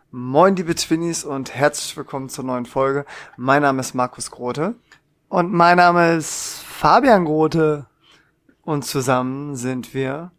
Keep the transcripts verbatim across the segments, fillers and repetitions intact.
Moin liebe Twinnies und herzlich willkommen zur neuen Folge. Mein Name ist Markus Grote. Und mein Name ist Fabian Grote. Und zusammen sind wir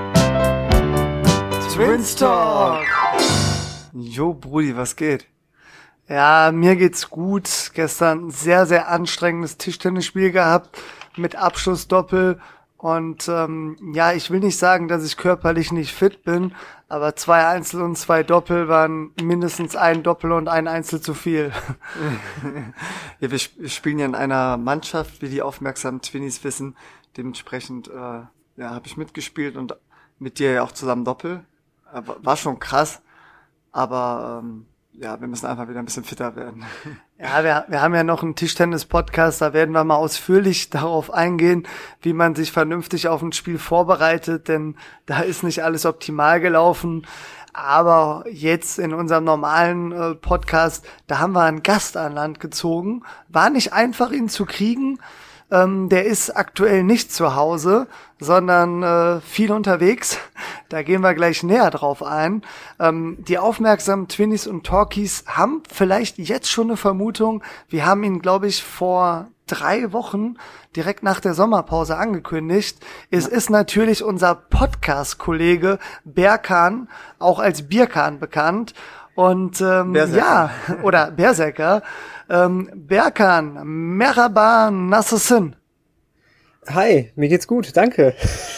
Twins Talk. Jo Brudi, was geht? Ja, mir geht's gut. Gestern ein sehr, sehr anstrengendes Tischtennisspiel gehabt mit Abschlussdoppel. Und ähm, ja, ich will nicht sagen, dass ich körperlich nicht fit bin, aber zwei Einzel und zwei Doppel waren mindestens ein Doppel und ein Einzel zu viel. Ja, wir, sp- wir spielen ja in einer Mannschaft, wie die aufmerksamen Twinnies wissen. Dementsprechend äh, ja, habe ich mitgespielt und mit dir ja auch zusammen Doppel. Äh, war schon krass, aber ähm, ja, wir müssen einfach wieder ein bisschen fitter werden. Ja, wir, wir haben ja noch einen Tischtennis-Podcast, da werden wir mal ausführlich darauf eingehen, wie man sich vernünftig auf ein Spiel vorbereitet, denn da ist nicht alles optimal gelaufen. Aber jetzt in unserem normalen äh, Podcast, da haben wir einen Gast an Land gezogen. War nicht einfach, ihn zu kriegen. Ähm, der ist aktuell nicht zu Hause, sondern äh, viel unterwegs. Da gehen wir gleich näher drauf ein. Ähm, die aufmerksamen Twinnies und Talkies haben vielleicht jetzt schon eine Vermutung. Wir haben ihn, glaube ich, vor drei Wochen direkt nach der Sommerpause angekündigt. Es ist natürlich unser Podcast-Kollege Berkan, auch als Bierkan bekannt. Und ähm, ja, oder Berserker. Ähm, Berkan, Merhaba, nasılsın? Hi, mir geht's gut, danke.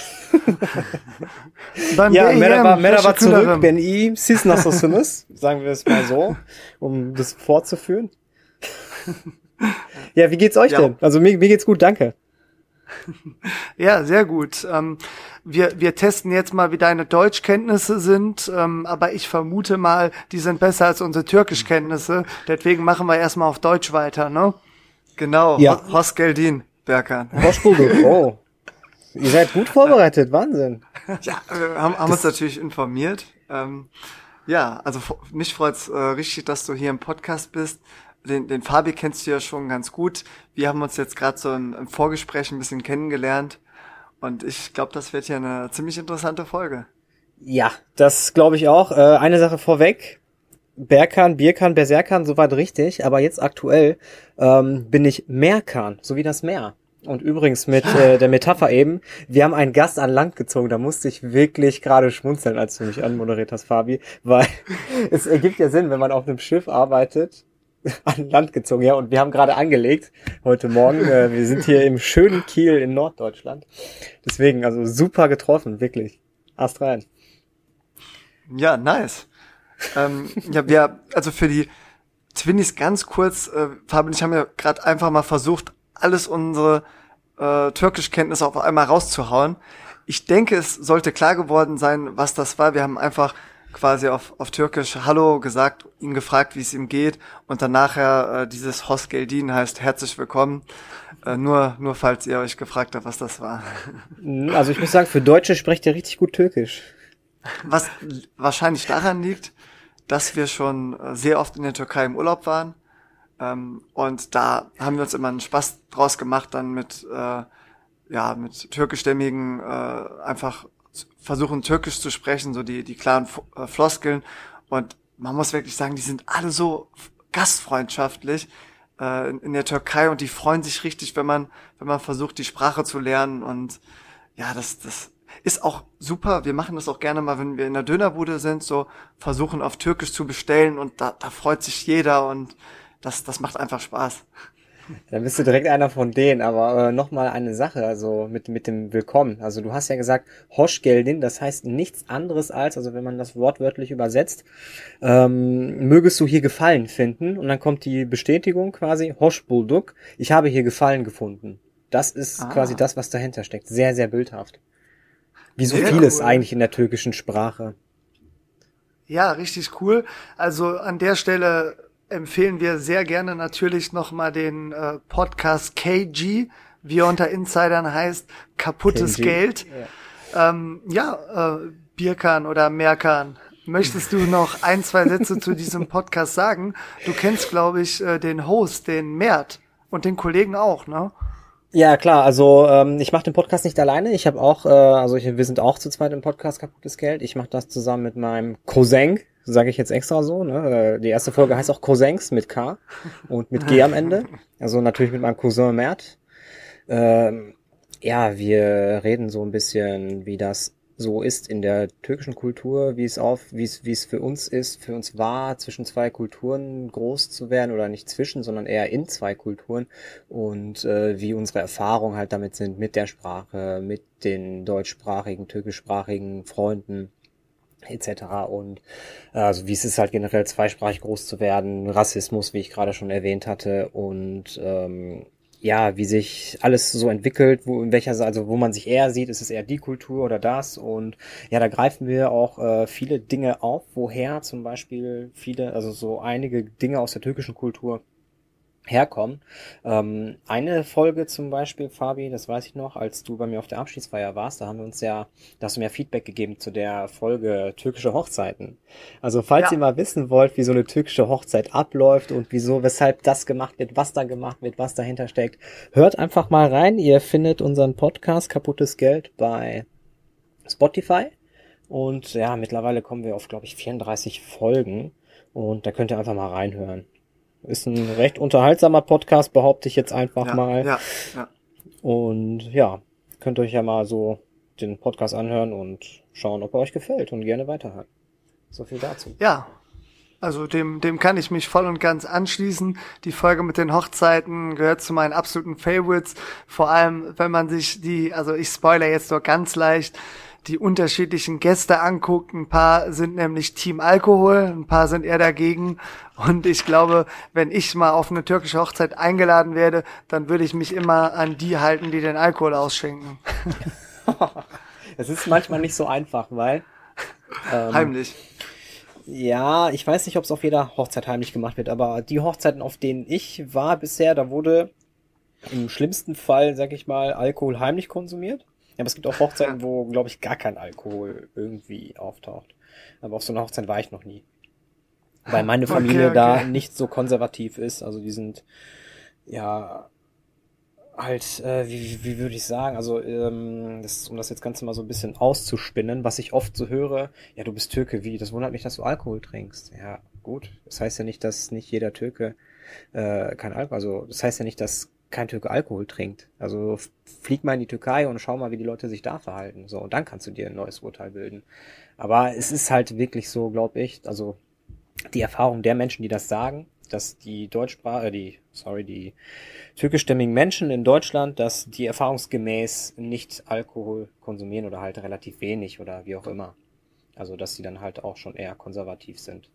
Ben ja, de iyiyim, merhaba, merhaba teşekkür zurück, ederim. ben iyi, siz nasılsınız? Sagen wir es mal so, um das fortzuführen. Ja, wie geht's euch Ja. denn? Also mir, mir geht's gut, danke. Ja, sehr gut. Ähm, wir, wir testen jetzt mal, wie deine Deutschkenntnisse sind, ähm, aber ich vermute mal, die sind besser als unsere Türkischkenntnisse. Deswegen machen wir erstmal auf Deutsch weiter, ne? Genau, Ja. Ho- Hoş geldin, Berkan. Hoş bulduk. Oh. Ihr seid gut vorbereitet, Wahnsinn. Ja, wir haben, haben uns natürlich informiert. Ähm, ja, also f- mich freut's äh, richtig, dass du hier im Podcast bist. Den, den Fabi kennst du ja schon ganz gut. Wir haben uns jetzt gerade so im, im Vorgespräch ein bisschen kennengelernt. Und ich glaube, das wird ja eine ziemlich interessante Folge. Ja, das glaube ich auch. Äh, eine Sache vorweg. Berkan, Bierkan, Berserkan, soweit richtig. Aber jetzt aktuell ähm, bin ich Merkan, so wie das Meer. Und übrigens mit äh, der Metapher eben, wir haben einen Gast an Land gezogen, da musste ich wirklich gerade schmunzeln, als du mich anmoderiert hast, Fabi, weil es ergibt ja Sinn, wenn man auf einem Schiff arbeitet, an Land gezogen, ja, und wir haben gerade angelegt heute Morgen, äh, wir sind hier im schönen Kiel in Norddeutschland, deswegen, also super getroffen, wirklich, Ast rein. Ja, nice. ähm, ja, wir, also für die Twinnies ganz kurz, äh, Fabi und ich haben ja gerade einfach mal versucht, alles unsere äh, Türkischkenntnisse auf einmal rauszuhauen. Ich denke, es sollte klar geworden sein, was das war. Wir haben einfach quasi auf, auf Türkisch Hallo gesagt, ihn gefragt, wie es ihm geht, und dann nachher äh, dieses Hoş geldin heißt herzlich willkommen. Äh, nur, nur falls ihr euch gefragt habt, was das war. Also ich muss sagen, für Deutsche sprecht ihr richtig gut Türkisch. Was l- wahrscheinlich daran liegt, dass wir schon äh, sehr oft in der Türkei im Urlaub waren. Ähm, und da haben wir uns immer einen Spaß draus gemacht, dann mit, äh, ja, mit türkischstämmigen, äh, einfach zu- versuchen, Türkisch zu sprechen, so die, die klaren F- äh, Floskeln. Und man muss wirklich sagen, die sind alle so f- gastfreundschaftlich, äh, in, in der Türkei, und die freuen sich richtig, wenn man, wenn man versucht, die Sprache zu lernen. Und ja, das, das ist auch super. Wir machen das auch gerne mal, wenn wir in der Dönerbude sind, so versuchen auf Türkisch zu bestellen, und da, da freut sich jeder, und das, das macht einfach Spaß. Dann bist du direkt einer von denen, aber äh, nochmal eine Sache, also mit mit dem Willkommen. Also du hast ja gesagt, Hoş geldin, das heißt nichts anderes als, also wenn man das wortwörtlich übersetzt, ähm, mögest du hier Gefallen finden, und dann kommt die Bestätigung quasi, Hoş bulduk, ich habe hier Gefallen gefunden. Das ist Ah. quasi das, was dahinter steckt. Sehr, sehr bildhaft. Wie so Sehr vieles cool. eigentlich in der türkischen Sprache. Ja, richtig cool. Also an der Stelle empfehlen wir sehr gerne natürlich nochmal den äh, Podcast K G, wie er unter Insidern heißt, kaputtes K G. Geld. Ja, ähm, ja äh, Bierkan oder Merkan, möchtest du noch ein, zwei Sätze zu diesem Podcast sagen? Du kennst, glaube ich, äh, den Host, den Mert, und den Kollegen auch, ne? Ja, klar, also ähm, ich mache den Podcast nicht alleine. Ich habe auch, äh, also ich, wir sind auch zu zweit im Podcast Kaputtes Geld. Ich mache das zusammen mit meinem Cousin, sage ich jetzt extra so. Ne? Die erste Folge heißt auch Cousins mit K und mit G am Ende. Also natürlich mit meinem Cousin Mert. Ähm, ja, wir reden so ein bisschen, wie das so ist in der türkischen Kultur, wie es auf, wie es, wie es für uns ist, für uns war, zwischen zwei Kulturen groß zu werden oder nicht zwischen, sondern eher in zwei Kulturen und äh, wie unsere Erfahrungen halt damit sind mit der Sprache, mit den deutschsprachigen, türkischsprachigen Freunden et cetera. Und äh, also wie es ist halt generell zweisprachig groß zu werden, Rassismus, wie ich gerade schon erwähnt hatte und ähm, ja, wie sich alles so entwickelt, wo in welcher, also wo man sich eher sieht, ist es eher die Kultur oder das und ja, da greifen wir auch äh, viele Dinge auf, woher zum Beispiel viele, also so einige Dinge aus der türkischen Kultur herkommen. Ähm, eine Folge zum Beispiel, Fabi, das weiß ich noch, als du bei mir auf der Abschiedsfeier warst, da haben wir uns ja, da hast du mir Feedback gegeben zu der Folge türkische Hochzeiten. Also falls Ja. ihr mal wissen wollt, wie so eine türkische Hochzeit abläuft und wieso, weshalb das gemacht wird, was da gemacht wird, was dahinter steckt, hört einfach mal rein. Ihr findet unseren Podcast Kaputtes Geld bei Spotify und ja, mittlerweile kommen wir auf, glaube ich, vierunddreißig Folgen und da könnt ihr einfach mal reinhören. Ist ein recht unterhaltsamer Podcast, behaupte ich jetzt einfach Ja, mal. ja, ja. Und ja, könnt euch ja mal so den Podcast anhören und schauen, ob er euch gefällt und gerne weiterhören. So viel dazu. Ja, also dem, dem kann ich mich voll und ganz anschließen. Die Folge mit den Hochzeiten gehört zu meinen absoluten Favorites. Vor allem, wenn man sich die, also ich spoilere jetzt nur ganz leicht, die unterschiedlichen Gäste anguckt. Ein paar sind nämlich Team Alkohol, ein paar sind eher dagegen. Und ich glaube, wenn ich mal auf eine türkische Hochzeit eingeladen werde, dann würde ich mich immer an die halten, die den Alkohol ausschenken. Es ist manchmal nicht so einfach, weil... Ähm, Heimlich. Ja, ich weiß nicht, ob es auf jeder Hochzeit heimlich gemacht wird, aber die Hochzeiten, auf denen ich war bisher, da wurde im schlimmsten Fall, sag ich mal, Alkohol heimlich konsumiert. Aber es gibt auch Hochzeiten, wo, glaube ich, gar kein Alkohol irgendwie auftaucht. Aber auf so einer Hochzeit war ich noch nie. Weil meine Familie Okay, okay. da nicht so konservativ ist. Also die sind, ja, halt, äh, wie, wie würde ich sagen, also ähm, das, um das jetzt Ganze mal so ein bisschen auszuspinnen, was ich oft so höre, ja, du bist Türke, wie? Das wundert mich, dass du Alkohol trinkst. Ja, gut. Das heißt ja nicht, dass nicht jeder Türke äh, kein Alkohol, also das heißt ja nicht, dass kein Türke Alkohol trinkt. Also flieg mal in die Türkei und schau mal, wie die Leute sich da verhalten. So, und dann kannst du dir ein neues Urteil bilden. Aber es ist halt wirklich so, glaube ich, also die Erfahrung der Menschen, die das sagen, dass die Deutschsprache, äh, die, sorry, die türkischstämmigen Menschen in Deutschland, dass die erfahrungsgemäß nicht Alkohol konsumieren oder halt relativ wenig oder wie auch immer. Also, dass sie dann halt auch schon eher konservativ sind.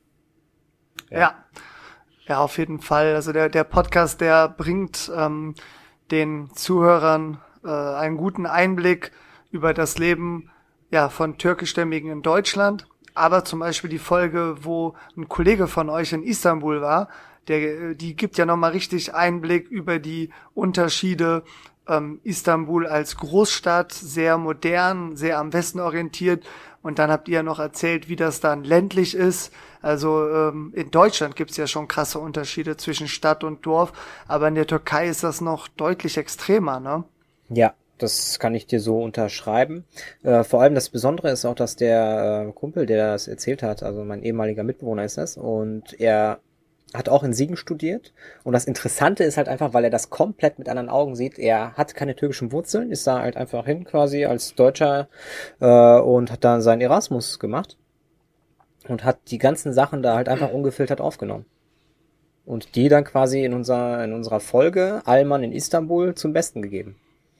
Ja. ja. Ja, auf jeden Fall. Also der, der Podcast, der bringt ähm, den Zuhörern äh, einen guten Einblick über das Leben ja von Türkischstämmigen in Deutschland. Aber zum Beispiel die Folge, wo ein Kollege von euch in Istanbul war, der, die gibt ja nochmal richtig Einblick über die Unterschiede. Ähm, Istanbul als Großstadt, sehr modern, sehr am Westen orientiert. Und dann habt ihr ja noch erzählt, wie das dann ländlich ist. Also ähm, in Deutschland gibt's ja schon krasse Unterschiede zwischen Stadt und Dorf. Aber in der Türkei ist das noch deutlich extremer, ne? Ja, das kann ich dir so unterschreiben. Äh, vor allem das Besondere ist auch, dass der äh, Kumpel, der das erzählt hat, also mein ehemaliger Mitbewohner ist das, und er hat auch in Siegen studiert. Und das Interessante ist halt einfach, weil er das komplett mit anderen Augen sieht. Er hat keine türkischen Wurzeln, ist da halt einfach hin quasi als Deutscher äh, und hat dann seinen Erasmus gemacht und hat die ganzen Sachen da halt einfach ungefiltert aufgenommen. Und die dann quasi in unserer, in unserer Folge Allmann in Istanbul zum Besten gegeben.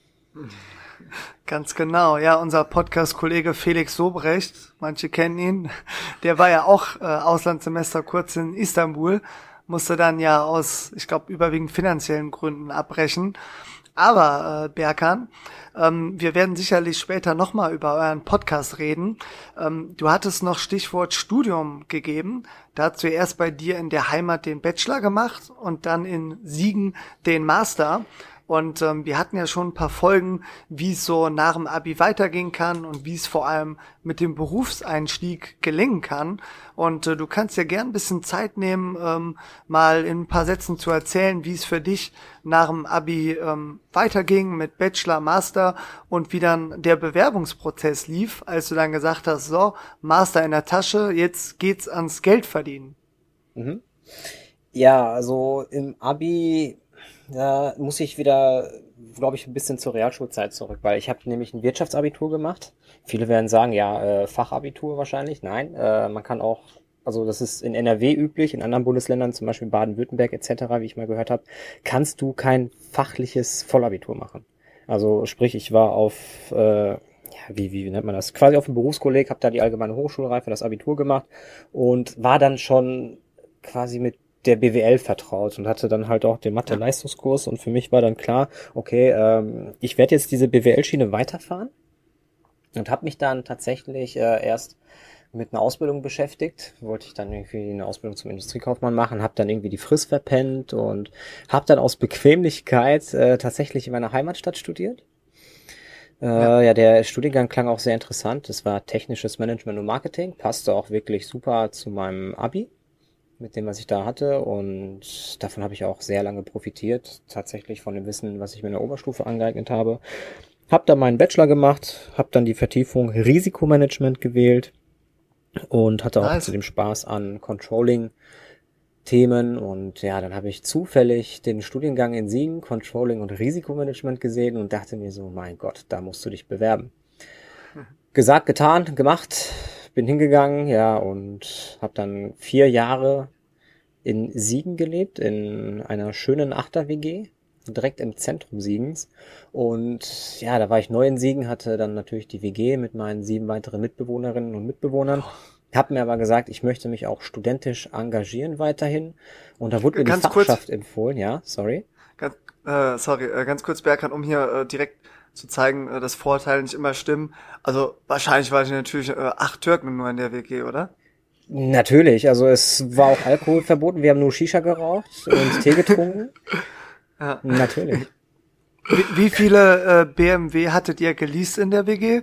Ganz genau, ja, unser Podcast-Kollege Felix Sobrecht, manche kennen ihn, der war ja auch äh, Auslandssemester kurz in Istanbul, musste dann ja aus, ich glaube, überwiegend finanziellen Gründen abbrechen. Aber, äh, Berkan, ähm, wir werden sicherlich später nochmal über euren Podcast reden. Ähm, du hattest noch Stichwort Studium gegeben. Da hast du erst bei dir in der Heimat den Bachelor gemacht und dann in Siegen den Master. Und ähm, wir hatten ja schon ein paar Folgen, wie es so nach dem Abi weitergehen kann und wie es vor allem mit dem Berufseinstieg gelingen kann. Und äh, du kannst ja gern ein bisschen Zeit nehmen, ähm, mal in ein paar Sätzen zu erzählen, wie es für dich nach dem Abi ähm, weiterging mit Bachelor, Master und wie dann der Bewerbungsprozess lief, als du dann gesagt hast, so, Master in der Tasche, jetzt geht's ans Geld verdienen. Mhm. Ja, also im Abi, da muss ich wieder, glaube ich, ein bisschen zur Realschulzeit zurück, weil ich habe nämlich ein Wirtschaftsabitur gemacht. Viele werden sagen, ja, äh, Fachabitur wahrscheinlich. Nein, äh, man kann auch, also das ist in N R W üblich, in anderen Bundesländern, zum Beispiel Baden-Württemberg et cetera, wie ich mal gehört habe, kannst du kein fachliches Vollabitur machen. Also sprich, ich war auf, äh, ja, wie, wie nennt man das? Quasi auf dem Berufskolleg, habe da die allgemeine Hochschulreife, das Abitur gemacht und war dann schon quasi mit der B W L vertraut und hatte dann halt auch den Mathe-Leistungskurs und für mich war dann klar, okay, ähm, ich werde jetzt diese B W L-Schiene weiterfahren und habe mich dann tatsächlich äh, erst mit einer Ausbildung beschäftigt, wollte ich dann irgendwie eine Ausbildung zum Industriekaufmann machen, habe dann irgendwie die Frist verpennt und habe dann aus Bequemlichkeit äh, tatsächlich in meiner Heimatstadt studiert. Äh, ja. ja, der Studiengang klang auch sehr interessant, das war technisches Management und Marketing, passte auch wirklich super zu meinem Abi, mit dem, was ich da hatte und davon habe ich auch sehr lange profitiert, tatsächlich von dem Wissen, was ich mir in der Oberstufe angeeignet habe. Hab dann meinen Bachelor gemacht, habe dann die Vertiefung Risikomanagement gewählt und hatte auch Nice. zu dem Spaß an Controlling-Themen und ja, dann habe ich zufällig den Studiengang in Siegen, Controlling und Risikomanagement gesehen und dachte mir so, mein Gott, da musst du dich bewerben. Hm. Gesagt, getan, gemacht. Bin hingegangen, ja, und habe dann vier Jahre in Siegen gelebt, in einer schönen Achter-W G, direkt im Zentrum Siegens. Und ja, da war ich neu in Siegen, hatte dann natürlich die W G mit meinen sieben weiteren Mitbewohnerinnen und Mitbewohnern. Hab mir aber gesagt, ich möchte mich auch studentisch engagieren weiterhin. Und da wurde mir Ganz die Fachschaft kurz, empfohlen, ja, sorry. ganz, äh, sorry, äh, ganz kurz, Berkan, um hier äh, direkt zu zeigen, äh, dass Vorurteile nicht immer stimmen. Also wahrscheinlich war ich natürlich äh, acht Türken nur in der W G, oder? Natürlich, also es war auch Alkohol verboten, wir haben nur Shisha geraucht und Tee getrunken. Ja. Natürlich. Wie, wie viele äh, B M W hattet ihr geleast in der W G?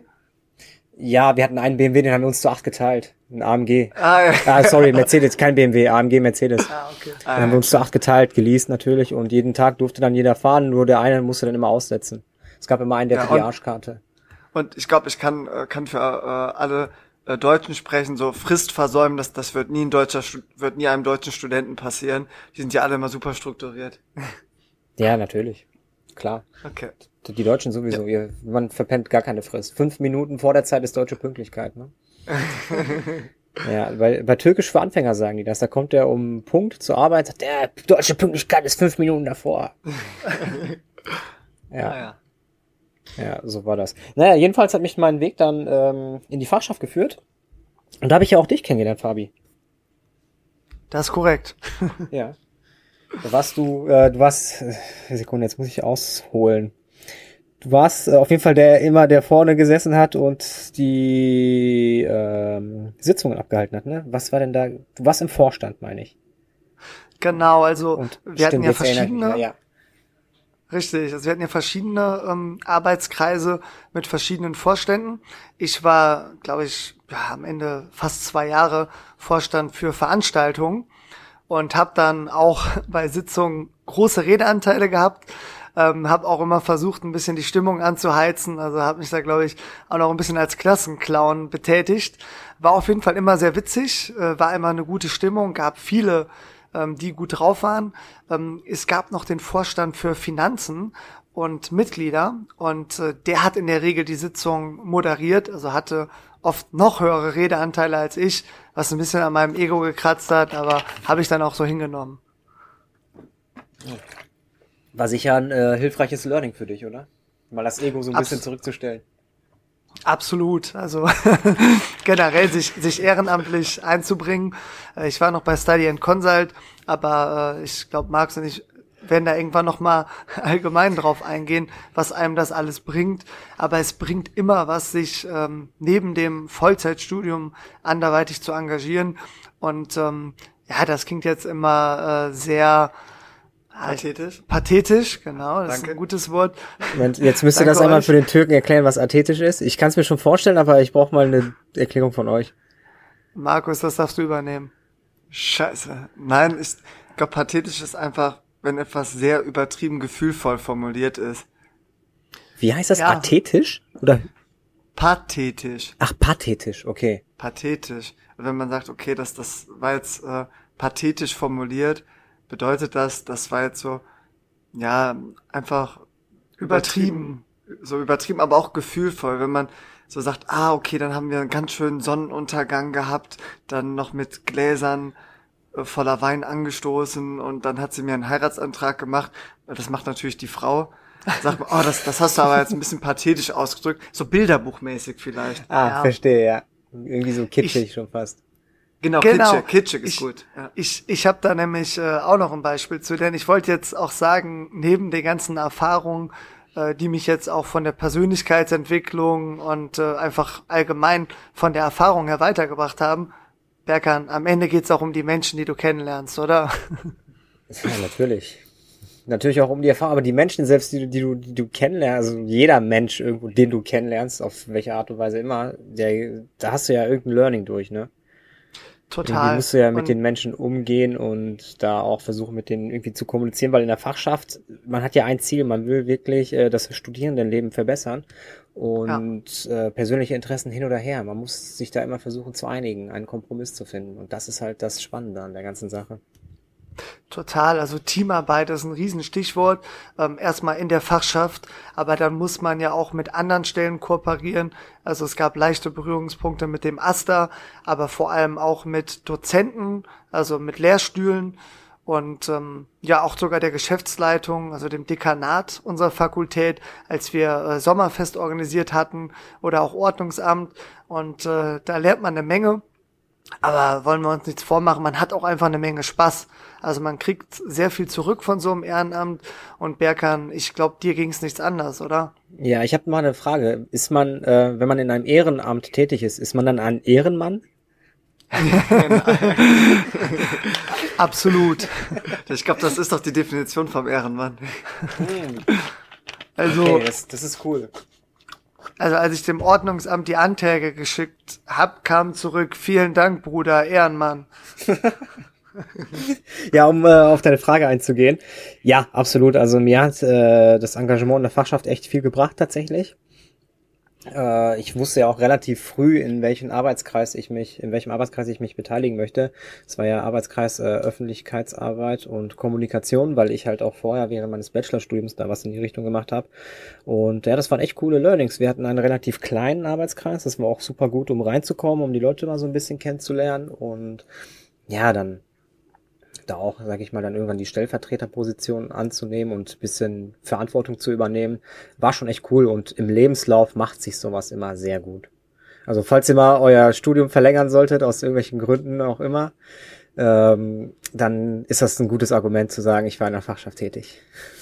Ja, wir hatten einen B M W, den haben wir uns zu acht geteilt. Ein A M G. Ah, ja. Ah, sorry, Mercedes, kein B M W, A M G, Mercedes. Ah, okay. Den haben wir uns zu acht geteilt, geleast natürlich und jeden Tag durfte dann jeder fahren, nur der eine musste dann immer aussetzen. Es gab immer einen, der Ja, hatte die und- Arschkarte. Und ich glaube, ich kann äh, kann für äh, alle äh, Deutschen sprechen, so Frist versäumen, das das wird nie ein deutscher Stu- wird nie einem deutschen Studenten passieren. Die sind ja alle immer super strukturiert. Ja, natürlich. Klar. Okay. Die Deutschen sowieso, ihr, man verpennt gar keine Frist. Fünf Minuten vor der Zeit ist deutsche Pünktlichkeit, ne? Ja, weil bei Türkisch für Anfänger sagen die das. Da kommt der um Punkt zur Arbeit, sagt der, deutsche Pünktlichkeit ist fünf Minuten davor. Ja. Ah, ja. Ja, so war das. Naja, jedenfalls hat mich mein Weg dann ähm, in die Fachschaft geführt. Und da habe ich ja auch dich kennengelernt, Fabi. Das ist korrekt. Ja. Da warst du, äh, du warst, äh, Sekunde, jetzt muss ich ausholen. Du warst äh, auf jeden Fall der immer, der vorne gesessen hat und die ähm, Sitzungen abgehalten hat, ne? Was war denn da? Du warst im Vorstand, meine ich. Genau, also Und wir hatten ja jetzt erinnere ich mich, verschiedene, ja. richtig, also wir hatten ja verschiedene ähm, Arbeitskreise mit verschiedenen Vorständen. Ich war, glaube ich, ja, am Ende fast zwei Jahre Vorstand für Veranstaltungen und habe dann auch bei Sitzungen große Redeanteile gehabt. Ähm, habe auch immer versucht, ein bisschen die Stimmung anzuheizen. Also habe mich da, glaube ich, auch noch ein bisschen als Klassenclown betätigt. War auf jeden Fall immer sehr witzig, äh, war immer eine gute Stimmung, gab viele, ähm, die gut drauf waren. Ähm, es gab noch den Vorstand für Finanzen und Mitglieder und äh, der hat in der Regel die Sitzung moderiert, also hatte oft noch höhere Redeanteile als ich, was ein bisschen an meinem Ego gekratzt hat, aber habe ich dann auch so hingenommen. War sicher ein äh, hilfreiches Learning für dich, oder? Mal das Ego so ein Abs- bisschen zurückzustellen. Absolut, also generell sich sich ehrenamtlich einzubringen. Äh, Ich war noch bei Study and Consult, aber äh, ich glaube, Marx und ich werden da irgendwann noch mal allgemein drauf eingehen, was einem das alles bringt. Aber es bringt immer was, sich ähm, neben dem Vollzeitstudium anderweitig zu engagieren. Und ähm, ja, das klingt jetzt immer äh, sehr Pathetisch. Pathetisch, genau, das Danke. Ist ein gutes Wort. Moment, jetzt müsst ihr das einmal euch. Für den Türken erklären, was athetisch ist. Ich kann es mir schon vorstellen, aber ich brauche mal eine Erklärung von euch. Markus, das darfst du übernehmen. Scheiße. Nein, ich glaube, pathetisch ist einfach, wenn etwas sehr übertrieben gefühlvoll formuliert ist. Wie heißt das? Ja. Athetisch? Oder? Pathetisch. Ach, pathetisch, okay. Pathetisch. Wenn man sagt, okay, das, das war jetzt äh, pathetisch formuliert, bedeutet das, das war jetzt so, ja, einfach übertrieben. übertrieben. So übertrieben, aber auch gefühlvoll. Wenn man so sagt, ah, okay, dann haben wir einen ganz schönen Sonnenuntergang gehabt, dann noch mit Gläsern äh, voller Wein angestoßen und dann hat sie mir einen Heiratsantrag gemacht. Das macht natürlich die Frau. Sagt man, oh, das, das hast du aber jetzt ein bisschen pathetisch ausgedrückt. So bilderbuchmäßig vielleicht. Ah, ja. Verstehe, ja. Irgendwie so kitschig ich, schon fast. Genau, genau. kitschig, kitschig ist ich, gut. Ja. Ich, ich habe da nämlich äh, auch noch ein Beispiel zu, denn ich wollte jetzt auch sagen, neben den ganzen Erfahrungen, äh, die mich jetzt auch von der Persönlichkeitsentwicklung und äh, einfach allgemein von der Erfahrung her weitergebracht haben, Berkan, am Ende geht's auch um die Menschen, die du kennenlernst, oder? Ja, natürlich. Natürlich auch um die Erfahrung, aber die Menschen selbst, die du, die du, die du kennenlernst, also jeder Mensch irgendwo, den du kennenlernst, auf welche Art und Weise immer, der, da hast du ja irgendein Learning durch, ne? Total. Irgendwie musst du ja mit und den Menschen umgehen und da auch versuchen, mit denen irgendwie zu kommunizieren, weil in der Fachschaft, man hat ja ein Ziel, man will wirklich äh, das Studierendenleben verbessern und ja. äh, persönliche Interessen hin oder her. Man muss sich da immer versuchen zu einigen, einen Kompromiss zu finden und das ist halt das Spannende an der ganzen Sache. Total, also Teamarbeit ist ein Riesenstichwort, ähm, erstmal in der Fachschaft, aber dann muss man ja auch mit anderen Stellen kooperieren, also es gab leichte Berührungspunkte mit dem AStA, aber vor allem auch mit Dozenten, also mit Lehrstühlen und ähm, ja auch sogar der Geschäftsleitung, also dem Dekanat unserer Fakultät, als wir äh, Sommerfest organisiert hatten oder auch Ordnungsamt und äh, da lernt man eine Menge. Aber wollen wir uns nichts vormachen, man hat auch einfach eine Menge Spaß. Also man kriegt sehr viel zurück von so einem Ehrenamt. Und Berkan, ich glaube, dir ging es nichts anders, oder? Ja, ich habe mal eine Frage. Ist man, äh, wenn man in einem Ehrenamt tätig ist, ist man dann ein Ehrenmann? Absolut. Ich glaube, das ist doch die Definition vom Ehrenmann. Also, okay, das, das ist cool. Also als ich dem Ordnungsamt die Anträge geschickt hab, kam zurück, vielen Dank, Bruder, Ehrenmann. Ja, um äh, auf deine Frage einzugehen. Ja, absolut. Also mir hat äh, das Engagement in der Fachschaft echt viel gebracht tatsächlich. Äh, ich wusste ja auch relativ früh, in welchen Arbeitskreis ich mich, in welchem Arbeitskreis ich mich beteiligen möchte. Es war ja Arbeitskreis äh, Öffentlichkeitsarbeit und Kommunikation, weil ich halt auch vorher während meines Bachelorstudiums da was in die Richtung gemacht habe. Und ja, das waren echt coole Learnings. Wir hatten einen relativ kleinen Arbeitskreis, das war auch super gut, um reinzukommen, um die Leute mal so ein bisschen kennenzulernen. Und ja, dann da auch, sag ich mal, dann irgendwann die Stellvertreterposition anzunehmen und ein bisschen Verantwortung zu übernehmen, war schon echt cool und im Lebenslauf macht sich sowas immer sehr gut. Also falls ihr mal euer Studium verlängern solltet, aus irgendwelchen Gründen auch immer, ähm, dann ist das ein gutes Argument zu sagen, ich war in der Fachschaft tätig.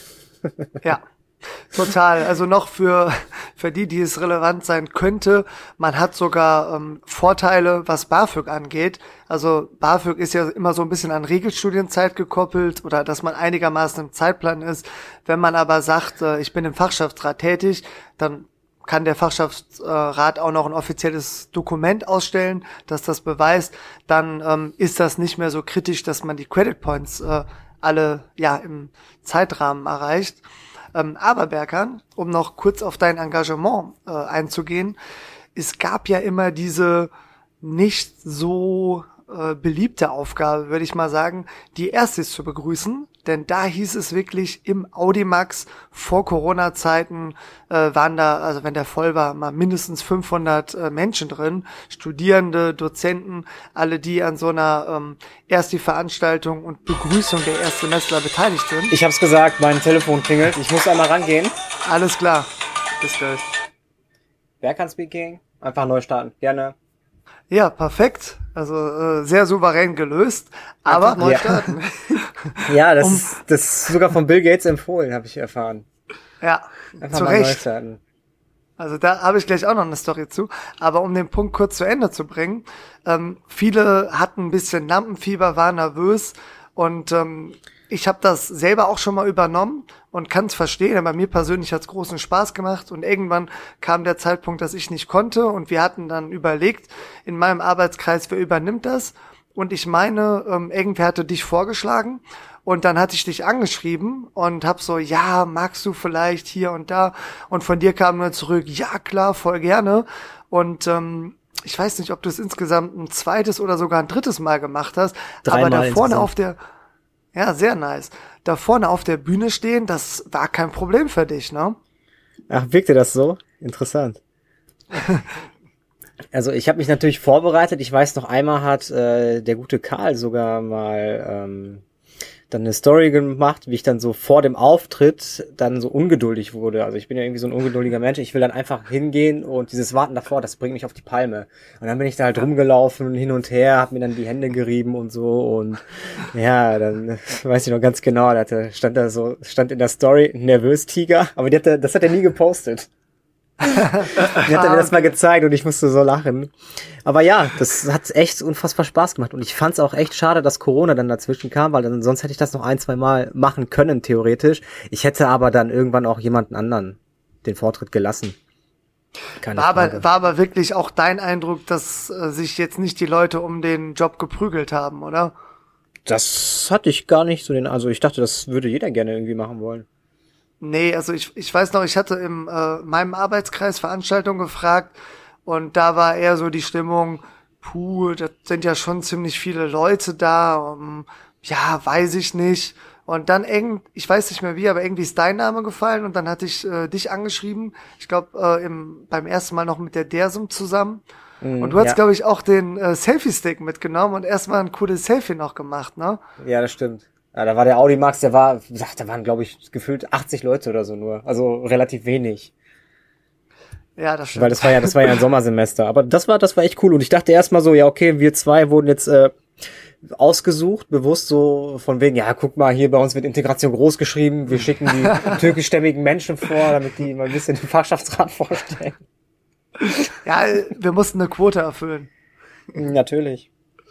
Ja. Total, also noch für für die, die es relevant sein könnte, man hat sogar ähm, Vorteile, was BAföG angeht. Also BAföG ist ja immer so ein bisschen an Regelstudienzeit gekoppelt oder dass man einigermaßen im Zeitplan ist. Wenn man aber sagt, äh, ich bin im Fachschaftsrat tätig, dann kann der Fachschaftsrat auch noch ein offizielles Dokument ausstellen, das das beweist. Dann ähm, ist das nicht mehr so kritisch, dass man die Credit Points äh, alle ja im Zeitrahmen erreicht. Ähm, aber Berkan, um noch kurz auf dein Engagement äh, einzugehen, es gab ja immer diese nicht so äh, beliebte Aufgabe, würde ich mal sagen, die Erstis zu begrüßen, denn da hieß es wirklich im Audimax vor Corona-Zeiten äh, waren da, also wenn der voll war, mal mindestens fünfhundert äh, Menschen drin, Studierende, Dozenten, alle, die an so einer ähm, Ersti-Veranstaltung und Begrüßung der Erstsemestler beteiligt sind. Ich hab's gesagt, mein Telefon klingelt, ich muss einmal rangehen. Alles klar, bis gleich. Berkan speaking, einfach neu starten, gerne. Ja, perfekt. Also äh, sehr souverän gelöst, aber neu ja. starten. Ja, das, um, ist, das ist sogar von Bill Gates empfohlen, habe ich erfahren. Ja, einfach zu mal Recht. Neu starten. Also da habe ich gleich auch noch eine Story zu. Aber um den Punkt kurz zu Ende zu bringen, ähm, viele hatten ein bisschen Lampenfieber, waren nervös und ähm, ich habe das selber auch schon mal übernommen und kann es verstehen, aber mir persönlich hat's großen Spaß gemacht und irgendwann kam der Zeitpunkt, dass ich nicht konnte und wir hatten dann überlegt, in meinem Arbeitskreis, wer übernimmt das? Und ich meine, ähm, irgendwer hatte dich vorgeschlagen und dann hatte ich dich angeschrieben und hab so, ja, magst du vielleicht hier und da? Und von dir kam nur zurück, ja klar, voll gerne. Und ähm, ich weiß nicht, ob du es insgesamt ein zweites oder sogar ein drittes Mal gemacht hast, Dreimal aber da vorne insgesamt. auf der, ja, sehr nice, da vorne auf der Bühne stehen, das war kein Problem für dich, ne? Ach, wirkte das so? Interessant. Also ich habe mich natürlich vorbereitet. Ich weiß noch, einmal hat äh, der gute Karl sogar mal ähm, dann eine Story gemacht, wie ich dann so vor dem Auftritt dann so ungeduldig wurde. Also ich bin ja irgendwie so ein ungeduldiger Mensch. Ich will dann einfach hingehen und dieses Warten davor, das bringt mich auf die Palme. Und dann bin ich da halt rumgelaufen, hin und her, hab mir dann die Hände gerieben und so. Und ja, dann weiß ich noch ganz genau, da hatte, stand da so, stand in der Story nervös Tiger, aber die hatte, das hat er nie gepostet. Die hat er mir das mal gezeigt und ich musste so lachen. Aber ja, das hat echt unfassbar Spaß gemacht. Und ich fand es auch echt schade, dass Corona dann dazwischen kam, weil dann, sonst hätte ich das noch ein, zwei Mal machen können, theoretisch. Ich hätte aber dann irgendwann auch jemanden anderen den Vortritt gelassen. Keine War Frage. aber, war aber wirklich auch dein Eindruck, dass äh, sich jetzt nicht die Leute um den Job geprügelt haben, oder? Das hatte ich gar nicht so den, also ich dachte, das würde jeder gerne irgendwie machen wollen. Nee, also ich, ich weiß noch, ich hatte in äh, meinem Arbeitskreis Veranstaltungen gefragt und da war eher so die Stimmung, puh, das sind ja schon ziemlich viele Leute da, um, ja, weiß ich nicht. Und dann irgend, ich weiß nicht mehr wie, aber irgendwie ist dein Name gefallen und dann hatte ich äh, dich angeschrieben. Ich glaube, äh, im beim ersten Mal noch mit der Dersum zusammen. Mm, Und du hast, ja. glaube ich, auch den äh, Selfie-Stick mitgenommen und erstmal ein cooles Selfie noch gemacht, ne? Ja, das stimmt. Ja, da war der Audimax, der war, ach, da waren, glaube ich, gefühlt achtzig Leute oder so nur. Also relativ wenig. Ja, das stimmt. Weil das war ja, das war ja ein Sommersemester. Aber das war, das war echt cool. Und ich dachte erstmal so, ja, okay, wir zwei wurden jetzt äh, ausgesucht, bewusst so von wegen, ja, guck mal, hier bei uns wird Integration groß geschrieben. Wir schicken die türkischstämmigen Menschen vor, damit die mal ein bisschen den Fachschaftsrat vorstellen. Ja, wir mussten eine Quote erfüllen. Natürlich.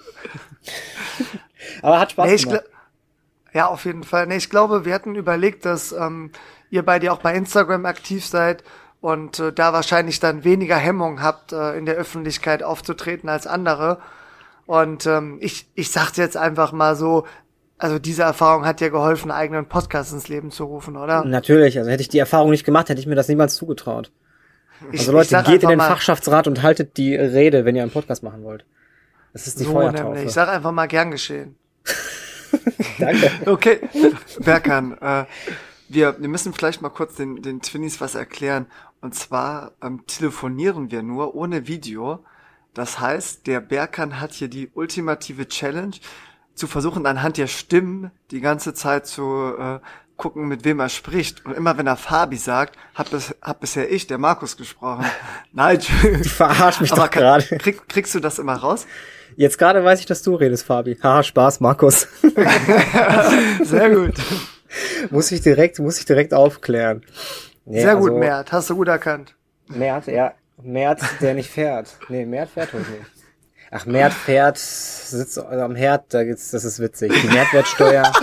Aber hat Spaß Nee, ich gemacht. gl- Ja, auf jeden Fall. Nee, ich glaube, wir hatten überlegt, dass ähm, ihr beide auch bei Instagram aktiv seid und äh, da wahrscheinlich dann weniger Hemmung habt, äh, in der Öffentlichkeit aufzutreten als andere. Und ähm, ich, ich sag's jetzt einfach mal so, also diese Erfahrung hat dir geholfen, einen eigenen Podcast ins Leben zu rufen, oder? Natürlich, also hätte ich die Erfahrung nicht gemacht, hätte ich mir das niemals zugetraut. Ich, Also ich Leute, sag geht in einfach den mal, Fachschaftsrat und haltet die Rede, wenn ihr einen Podcast machen wollt. Das ist die so Feuertaufe. nämlich. Ich sag einfach mal gern geschehen. Danke. Okay, Berkan, äh, wir, wir müssen vielleicht mal kurz den, den Twinnies was erklären. Und zwar ähm, telefonieren wir nur ohne Video. Das heißt, der Berkan hat hier die ultimative Challenge, zu versuchen, anhand der Stimmen die ganze Zeit zu äh, gucken, mit wem er spricht. Und immer wenn er Fabi sagt, hab, bis, hab bisher ich, der Markus, gesprochen. Nein, Du verarsch mich aber doch kann- gerade. Krieg, kriegst du das immer raus? Jetzt gerade weiß ich, dass du redest, Fabi. Haha, Spaß, Markus. Sehr gut. muss ich direkt, muss ich direkt aufklären. Nee, Sehr gut, also, Mert. Hast du gut erkannt. Mert, ja. Mert, der nicht fährt. Nee, Mert fährt heute nicht. Ach, Mert fährt, sitzt am Herd, da geht's, das ist witzig. Die Mehrwertsteuer.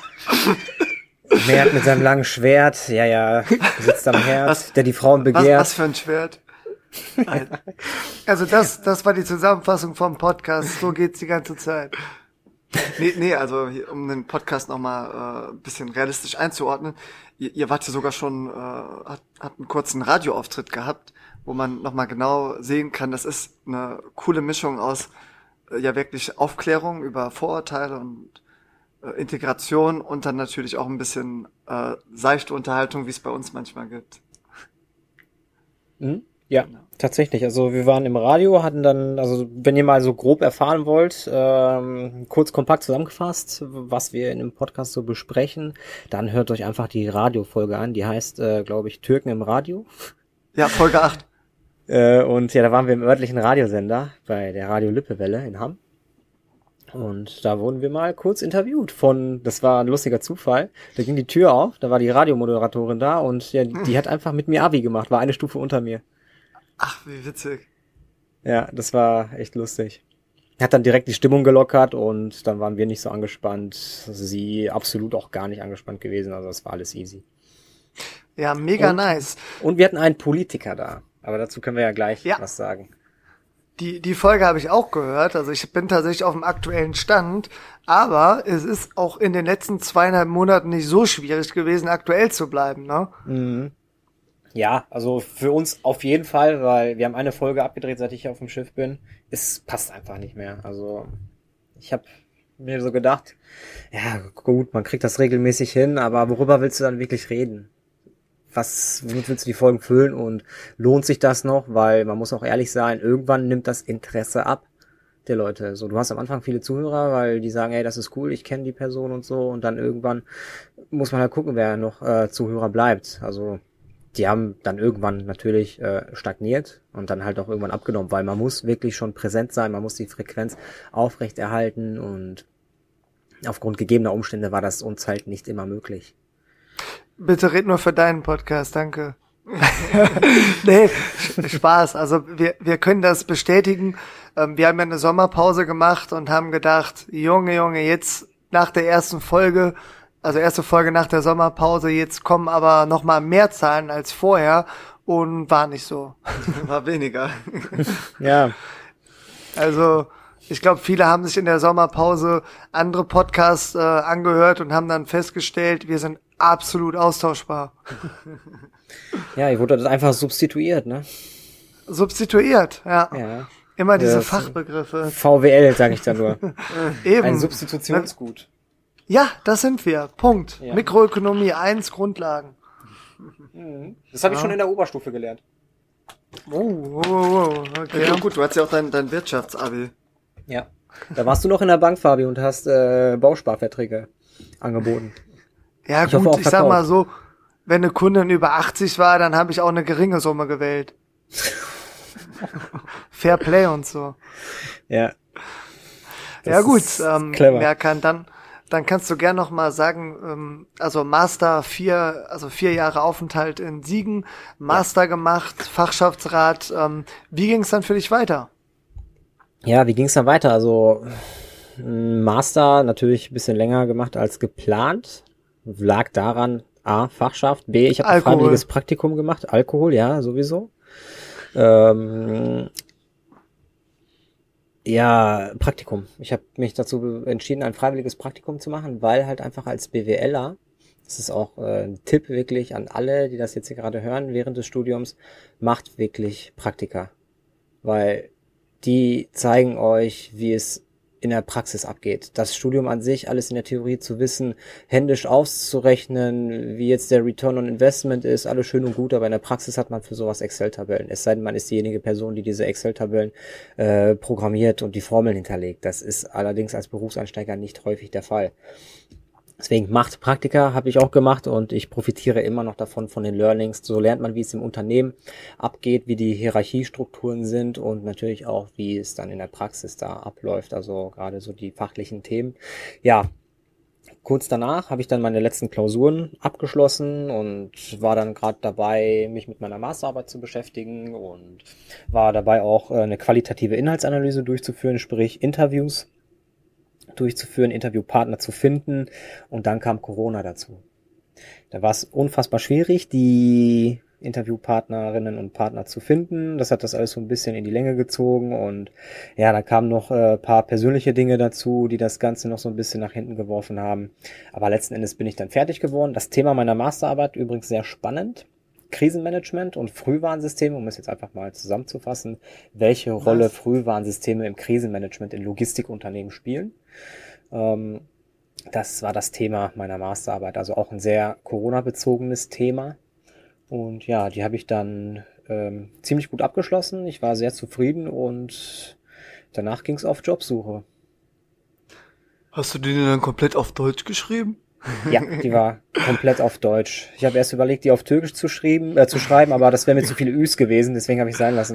Mert mit seinem langen Schwert, ja, ja, sitzt am Herd, Was- der die Frauen Was, begehrt. was für ein Schwert? Also das, das war die Zusammenfassung vom Podcast. So geht's die ganze Zeit. Nee, nee, also hier, um den Podcast nochmal äh, ein bisschen realistisch einzuordnen. Ihr, ihr wart ja sogar schon, äh, hat, habt einen kurzen Radioauftritt gehabt, wo man nochmal genau sehen kann, das ist eine coole Mischung aus äh, ja wirklich Aufklärung über Vorurteile und äh, Integration und dann natürlich auch ein bisschen äh, seichte Unterhaltung, wie es bei uns manchmal gibt. Mhm. Ja, tatsächlich. Also wir waren im Radio, hatten dann, also wenn ihr mal so grob erfahren wollt, ähm, kurz kompakt zusammengefasst, was wir in dem Podcast so besprechen, dann hört euch einfach die Radiofolge an. Die heißt, äh, glaube ich, Türken im Radio. Ja, Folge acht. Äh, und ja, da waren wir im örtlichen Radiosender bei der Radio Lippewelle in Hamm. Und da wurden wir mal kurz interviewt von, das war ein lustiger Zufall, da ging die Tür auf, da war die Radiomoderatorin da und ja, die, die hat einfach mit mir Abi gemacht, war eine Stufe unter mir. Ach, wie witzig. Ja, das war echt lustig. hat dann direkt die Stimmung gelockert und dann waren wir nicht so angespannt. Sie absolut auch gar nicht angespannt gewesen, also das war alles easy. Ja, mega und, nice. Und wir hatten einen Politiker da, aber dazu können wir ja gleich ja. was sagen. Die, die Folge habe ich auch gehört, also ich bin tatsächlich auf dem aktuellen Stand, aber es ist auch in den letzten zweieinhalb Monaten nicht so schwierig gewesen, aktuell zu bleiben, ne? Mhm. Ja, also für uns auf jeden Fall, weil wir haben eine Folge abgedreht, seit ich auf dem Schiff bin. Es passt einfach nicht mehr. Also ich habe mir so gedacht, ja gut, man kriegt das regelmäßig hin, aber worüber willst du dann wirklich reden? Was, womit willst du die Folgen füllen und lohnt sich das noch? Weil man muss auch ehrlich sein, irgendwann nimmt das Interesse ab der Leute. So, du hast am Anfang viele Zuhörer, weil die sagen, ey, das ist cool, ich kenne die Person und so, und dann irgendwann muss man halt gucken, wer noch äh, Zuhörer bleibt. Also die haben dann irgendwann natürlich äh, stagniert und dann halt auch irgendwann abgenommen, weil man muss wirklich schon präsent sein, man muss die Frequenz aufrechterhalten und aufgrund gegebener Umstände war das uns halt nicht immer möglich. Bitte red nur für deinen Podcast, danke. Nee, Spaß. Also wir wir können das bestätigen. Ähm, wir haben ja eine Sommerpause gemacht und haben gedacht, Junge, Junge, jetzt nach der ersten Folge, also erste Folge nach der Sommerpause, jetzt kommen aber noch mal mehr Zahlen als vorher, und war nicht so. War weniger. Ja. Also ich glaube, viele haben sich in der Sommerpause andere Podcasts äh, angehört und haben dann festgestellt, wir sind absolut austauschbar. Ja, ihr wurde das einfach substituiert, ne? Substituiert, ja. Ja. Immer diese Das Fachbegriffe. V W L, sage ich da nur. Eben. Ein Substitutionsgut. Ja, das sind wir. Punkt. Ja. Mikroökonomie eins, Grundlagen. Das habe ich Ja. schon in der Oberstufe gelernt. Oh, oh, oh, okay. Ja gut, du hast ja auch dein, dein Wirtschaftsabi. Ja. Da warst du noch in der Bank, Fabi, und hast äh, Bausparverträge angeboten. Ja Ich hoffe gut, auch ich sag verkauft. mal so, wenn eine Kundin über achtzig war, dann habe ich auch eine geringe Summe gewählt. Fair Play und so. Ja. Das Ja gut, ist ähm, clever. Merkan, dann, dann kannst du gern noch mal sagen, ähm, also Master vier, also vier Jahre Aufenthalt in Siegen, Master gemacht, Fachschaftsrat, ähm, wie ging es dann für dich weiter? Ja, wie ging es dann weiter? Also ein Master natürlich ein bisschen länger gemacht als geplant. Lag daran, A, Fachschaft, B, ich habe ein Alkohol. freiwilliges Praktikum gemacht. Alkohol, ja, sowieso. Ähm, ja, Praktikum. Ich habe mich dazu entschieden, ein freiwilliges Praktikum zu machen, weil halt einfach als BWLer, das ist auch äh, ein Tipp wirklich an alle, die das jetzt hier gerade hören während des Studiums, macht wirklich Praktika. Weil die zeigen euch, wie es in der Praxis abgeht. Das Studium an sich, alles in der Theorie zu wissen, händisch auszurechnen, wie jetzt der Return on Investment ist, alles schön und gut, aber in der Praxis hat man für sowas Excel-Tabellen. Es sei denn, man ist diejenige Person, die diese Excel-Tabellen äh, programmiert und die Formeln hinterlegt. Das ist allerdings als Berufseinsteiger nicht häufig der Fall. Deswegen macht Praktika, habe ich auch gemacht, und ich profitiere immer noch davon, von den Learnings. So lernt man, wie es im Unternehmen abgeht, wie die Hierarchiestrukturen sind und natürlich auch, wie es dann in der Praxis da abläuft, also gerade so die fachlichen Themen. Ja, kurz danach habe ich dann meine letzten Klausuren abgeschlossen und war dann gerade dabei, mich mit meiner Masterarbeit zu beschäftigen und war dabei auch äh, eine qualitative Inhaltsanalyse durchzuführen, sprich Interviews durchzuführen, Interviewpartner zu finden, und dann kam Corona dazu. Da war es unfassbar schwierig, die Interviewpartnerinnen und Partner zu finden. Das hat das alles so ein bisschen in die Länge gezogen, und ja, da kamen noch ein äh, paar persönliche Dinge dazu, die das Ganze noch so ein bisschen nach hinten geworfen haben. Aber letzten Endes bin ich dann fertig geworden. Das Thema meiner Masterarbeit übrigens sehr spannend. Krisenmanagement und Frühwarnsysteme, um es jetzt einfach mal zusammenzufassen, welche Was? Rolle Frühwarnsysteme im Krisenmanagement in Logistikunternehmen spielen. Ähm, das war das Thema meiner Masterarbeit, also auch ein sehr Corona-bezogenes Thema. Und ja, die habe ich dann ähm, ziemlich gut abgeschlossen. Ich war sehr zufrieden und danach ging es auf Jobsuche. Hast du den denn dann komplett auf Deutsch geschrieben? Ja, die war komplett auf Deutsch. Ich habe erst überlegt, die auf Türkisch zu, schreiben, äh, zu schreiben, aber das wäre mir zu viele Üs gewesen, deswegen habe ich sein lassen.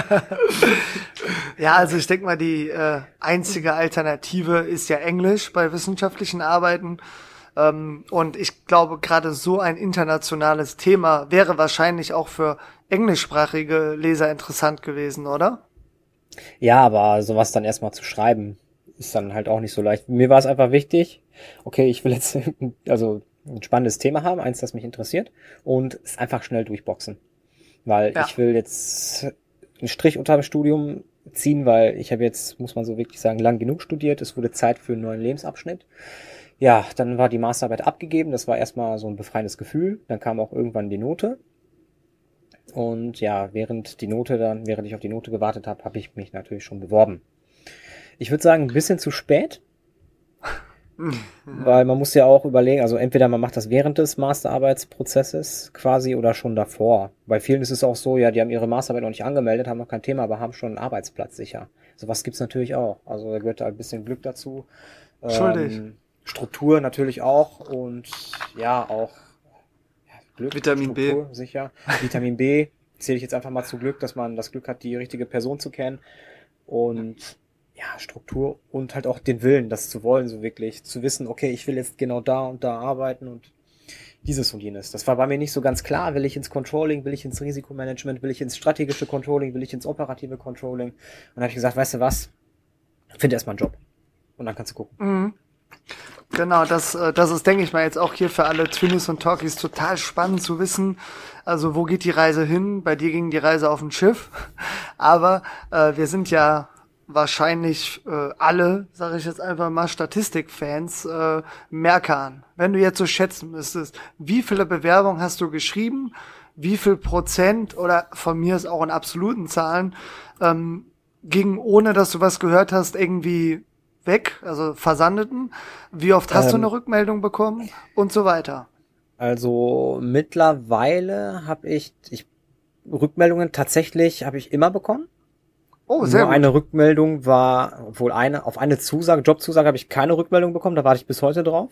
Ja, also ich denke mal, die äh, einzige Alternative ist ja Englisch bei wissenschaftlichen Arbeiten. Ähm, und ich glaube, gerade so ein internationales Thema wäre wahrscheinlich auch für englischsprachige Leser interessant gewesen, oder? Ja, aber sowas dann erstmal zu schreiben, ist dann halt auch nicht so leicht. Mir war es einfach wichtig, okay, ich will jetzt also ein spannendes Thema haben, eins, das mich interessiert, und es einfach schnell durchboxen. Weil Ja. ich will jetzt einen Strich unter dem Studium ziehen, weil ich habe jetzt, muss man so wirklich sagen, lang genug studiert. Es wurde Zeit für einen neuen Lebensabschnitt. Ja, dann war die Masterarbeit abgegeben. Das war erstmal so ein befreiendes Gefühl. Dann kam auch irgendwann die Note. Und ja, während die Note dann, während ich auf die Note gewartet habe, habe ich mich natürlich schon beworben. Ich würde sagen, ein bisschen zu spät, weil man muss ja auch überlegen, also entweder man macht das während des Masterarbeitsprozesses quasi oder schon davor. Bei vielen ist es auch so, ja, die haben ihre Masterarbeit noch nicht angemeldet, haben noch kein Thema, aber haben schon einen Arbeitsplatz sicher. Sowas gibt's natürlich auch. Also da gehört da ein bisschen Glück dazu. Schuldig. Ähm, Struktur natürlich auch und ja, auch ja, Glück, Vitamin B. Struktur, sicher. Vitamin B zähle ich jetzt einfach mal zu Glück, dass man das Glück hat, die richtige Person zu kennen. Und ja, Struktur und halt auch den Willen, das zu wollen, so wirklich zu wissen, okay, ich will jetzt genau da und da arbeiten und dieses und jenes. Das war bei mir nicht so ganz klar. Will ich ins Controlling, will ich ins Risikomanagement, will ich ins strategische Controlling, will ich ins operative Controlling? Und dann habe ich gesagt, weißt du was, finde erstmal einen Job. Und dann kannst du gucken. Mhm. Genau, das, äh, das ist, denke ich mal, jetzt auch hier für alle Twinnies und Talkies total spannend zu wissen. Also, wo geht die Reise hin? Bei dir ging die Reise auf ein Schiff. Aber äh, wir sind ja wahrscheinlich äh, alle, sage ich jetzt einfach mal, Statistikfans, äh, Merkan. Wenn du jetzt so schätzen müsstest, wie viele Bewerbungen hast du geschrieben? Wie viel Prozent oder von mir ist auch in absoluten Zahlen ähm, ging, ohne dass du was gehört hast, irgendwie weg, also versandeten? Wie oft hast Ähm, du eine Rückmeldung bekommen und so weiter? Also mittlerweile habe ich, ich Rückmeldungen tatsächlich habe ich immer bekommen. Oh, sehr Nur gut. eine Rückmeldung war, obwohl eine, auf eine Zusage, Jobzusage habe ich keine Rückmeldung bekommen, da warte ich bis heute drauf.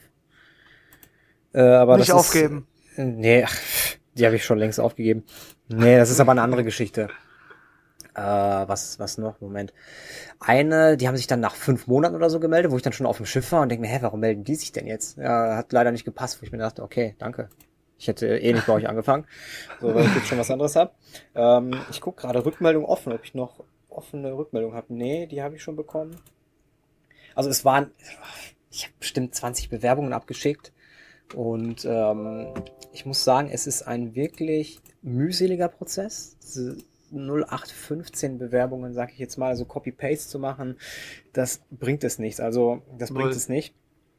Äh, aber Nicht das aufgeben. ist, äh, nee, ach, die habe ich schon längst aufgegeben. Nee, das ist aber eine andere Geschichte. Äh, was, was noch? Moment. Eine, die haben sich dann nach fünf Monaten oder so gemeldet, wo ich dann schon auf dem Schiff war und denke mir, hä, warum melden die sich denn jetzt? Ja, hat leider nicht gepasst, wo ich mir dachte, okay, danke. Ich hätte eh nicht bei euch angefangen, so, weil ich jetzt schon was anderes habe. Ähm, ich gucke gerade Rückmeldung offen, ob ich noch offene Rückmeldung habe. Nee, die habe ich schon bekommen. Also es waren, ich habe bestimmt zwanzig Bewerbungen abgeschickt und ähm, ich muss sagen, es ist ein wirklich mühseliger Prozess. Diese null acht fünfzehn Bewerbungen, sage ich jetzt mal, also Copy-Paste zu machen, das bringt es nichts. Also das Null. bringt es nicht.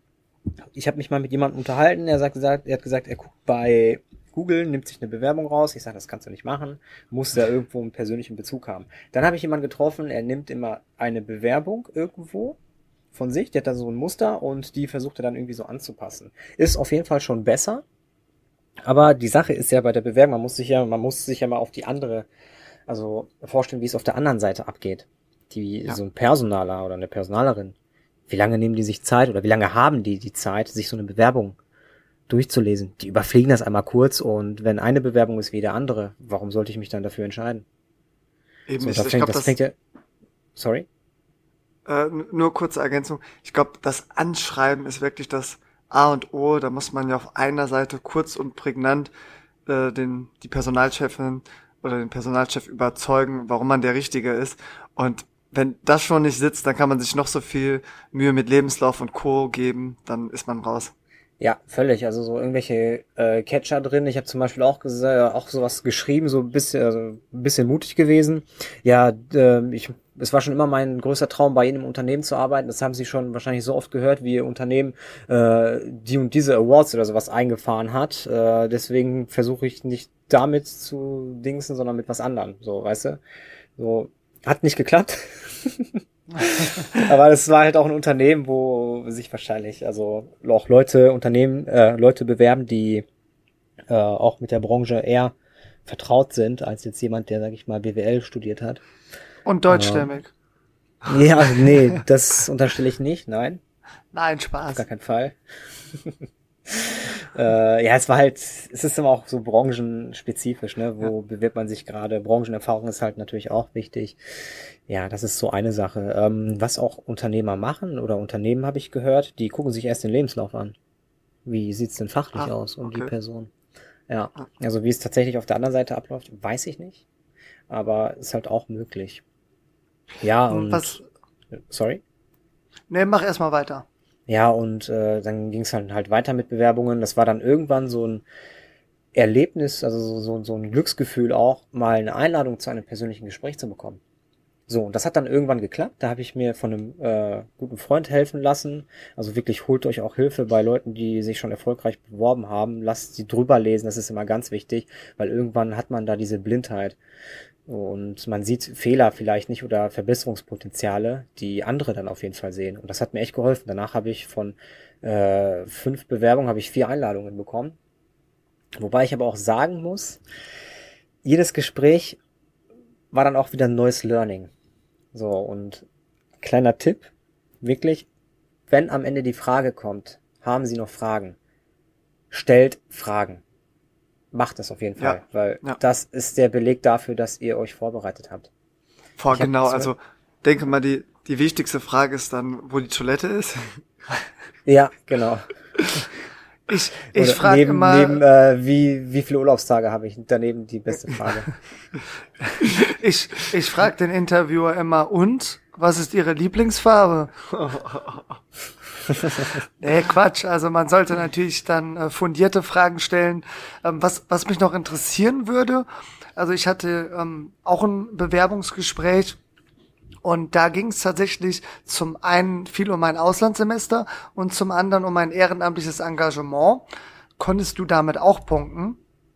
Ich habe mich mal mit jemandem unterhalten, er, sagt, gesagt, er hat gesagt, er guckt bei Google, nimmt sich eine Bewerbung raus. Ich sage, das kannst du nicht machen, muss da irgendwo einen persönlichen Bezug haben. Dann habe ich jemanden getroffen, er nimmt immer eine Bewerbung irgendwo von sich, der hat da so ein Muster und die versucht er dann irgendwie so anzupassen. Ist auf jeden Fall schon besser, aber die Sache ist ja bei der Bewerbung, man muss sich ja, man muss sich ja mal auf die andere, also vorstellen, wie es auf der anderen Seite abgeht. Die, Ja. so ein Personaler oder eine Personalerin, wie lange nehmen die sich Zeit oder wie lange haben die die Zeit, sich so eine Bewerbung durchzulesen? Die überfliegen das einmal kurz und wenn eine Bewerbung ist wie der andere, warum sollte ich mich dann dafür entscheiden? Eben, So, ich, da ich fängt, glaube, das das, fängt ja, sorry? äh, n- nur kurze Ergänzung. Ich glaube, das Anschreiben ist wirklich das A und O. Da muss man ja auf einer Seite kurz und prägnant äh, den, die Personalchefin oder den Personalchef überzeugen, warum man der Richtige ist. Und wenn das schon nicht sitzt, dann kann man sich noch so viel Mühe mit Lebenslauf und Co. geben, dann ist man raus. Ja, völlig. Also so irgendwelche äh, Catcher drin. Ich habe zum Beispiel auch gesagt, auch sowas geschrieben, so ein bisschen, also ein bisschen mutig gewesen. Ja, äh, ich, es war schon immer mein größter Traum, bei Ihnen im Unternehmen zu arbeiten. Das haben Sie schon wahrscheinlich so oft gehört, wie Ihr Unternehmen äh, die und diese Awards oder sowas eingefahren hat. Äh, deswegen versuche ich nicht damit zu dingsen, sondern mit was anderem. So, weißt du? So, hat nicht geklappt. Aber das war halt auch ein Unternehmen, wo sich wahrscheinlich, also auch Leute, Unternehmen, äh, Leute bewerben, die äh, auch mit der Branche eher vertraut sind, als jetzt jemand, der, sag ich mal, B W L studiert hat. Und deutschstämmig. Ja, nee, das unterstelle ich nicht, nein, Nein, auf Spaß. gar keinen Fall. Äh, ja, es war halt, es ist immer auch so branchenspezifisch, ne? Wo bewirbt man sich gerade? Branchenerfahrung ist halt natürlich auch wichtig. Ja, das ist so eine Sache. Ähm, was auch Unternehmer machen oder Unternehmen habe ich gehört, die gucken sich erst den Lebenslauf an. Wie sieht's denn fachlich Ah, aus um die okay. Person? Ja, Ah. also wie es tatsächlich auf der anderen Seite abläuft, weiß ich nicht. Aber ist halt auch möglich. Ja, und Was, sorry? nee, mach erstmal weiter. Ja, und äh, dann ging es halt, halt weiter mit Bewerbungen. Das war dann irgendwann so ein Erlebnis, also so, so, so ein Glücksgefühl auch, mal eine Einladung zu einem persönlichen Gespräch zu bekommen. So, und das hat dann irgendwann geklappt. Da habe ich mir von einem äh, guten Freund helfen lassen. Also wirklich, holt euch auch Hilfe bei Leuten, die sich schon erfolgreich beworben haben. Lasst sie drüber lesen, das ist immer ganz wichtig, weil irgendwann hat man da diese Blindheit. Und man sieht Fehler vielleicht nicht oder Verbesserungspotenziale, die andere dann auf jeden Fall sehen. Und das hat mir echt geholfen. Danach habe ich von äh, fünf Bewerbungen habe ich vier Einladungen bekommen. Wobei ich aber auch sagen muss, jedes Gespräch war dann auch wieder ein neues Learning. So, und kleiner Tipp, wirklich, wenn am Ende die Frage kommt, haben Sie noch Fragen? Stellt Fragen. Macht das auf jeden Fall, Ja, weil ja. das ist der Beleg dafür, dass ihr euch vorbereitet habt. Vor, Ich hab genau, zwei- also denke mal, die, die wichtigste Frage ist dann, wo die Toilette ist. Ja, genau. Ich, ich Oder frage neben, immer, neben äh, wie, wie viele Urlaubstage habe ich? Daneben die beste Frage. ich, ich frage den Interviewer immer, und? Was ist Ihre Lieblingsfarbe? Nee, Quatsch. Also man sollte natürlich dann äh, fundierte Fragen stellen. Ähm, was, was mich noch interessieren würde, also ich hatte ähm, auch ein Bewerbungsgespräch und da ging es tatsächlich zum einen viel um mein Auslandssemester und zum anderen um mein ehrenamtliches Engagement. Konntest du damit auch punkten?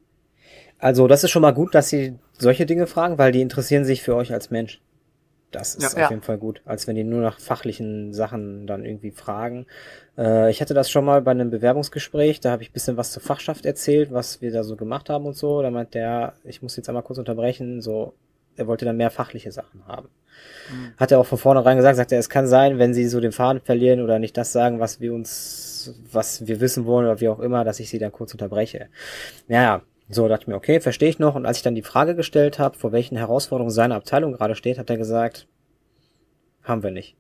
Also das ist schon mal gut, dass Sie solche Dinge fragen, weil die interessieren sich für euch als Mensch. Das ist Ja. auf Ja. jeden Fall gut, als wenn die nur nach fachlichen Sachen dann irgendwie fragen. Äh, ich hatte das schon mal bei einem Bewerbungsgespräch, da habe ich ein bisschen was zur Fachschaft erzählt, was wir da so gemacht haben und so. Da meint der, ich muss jetzt einmal kurz unterbrechen, so, er wollte dann mehr fachliche Sachen haben. Hat er auch von vornherein gesagt, sagt er, es kann sein, wenn sie so den Faden verlieren oder nicht das sagen, was wir uns, was wir wissen wollen oder wie auch immer, dass ich sie dann kurz unterbreche. Naja, so dachte ich mir, okay, verstehe ich noch. Und als ich dann die Frage gestellt habe, vor welchen Herausforderungen seine Abteilung gerade steht, hat er gesagt, haben wir nicht.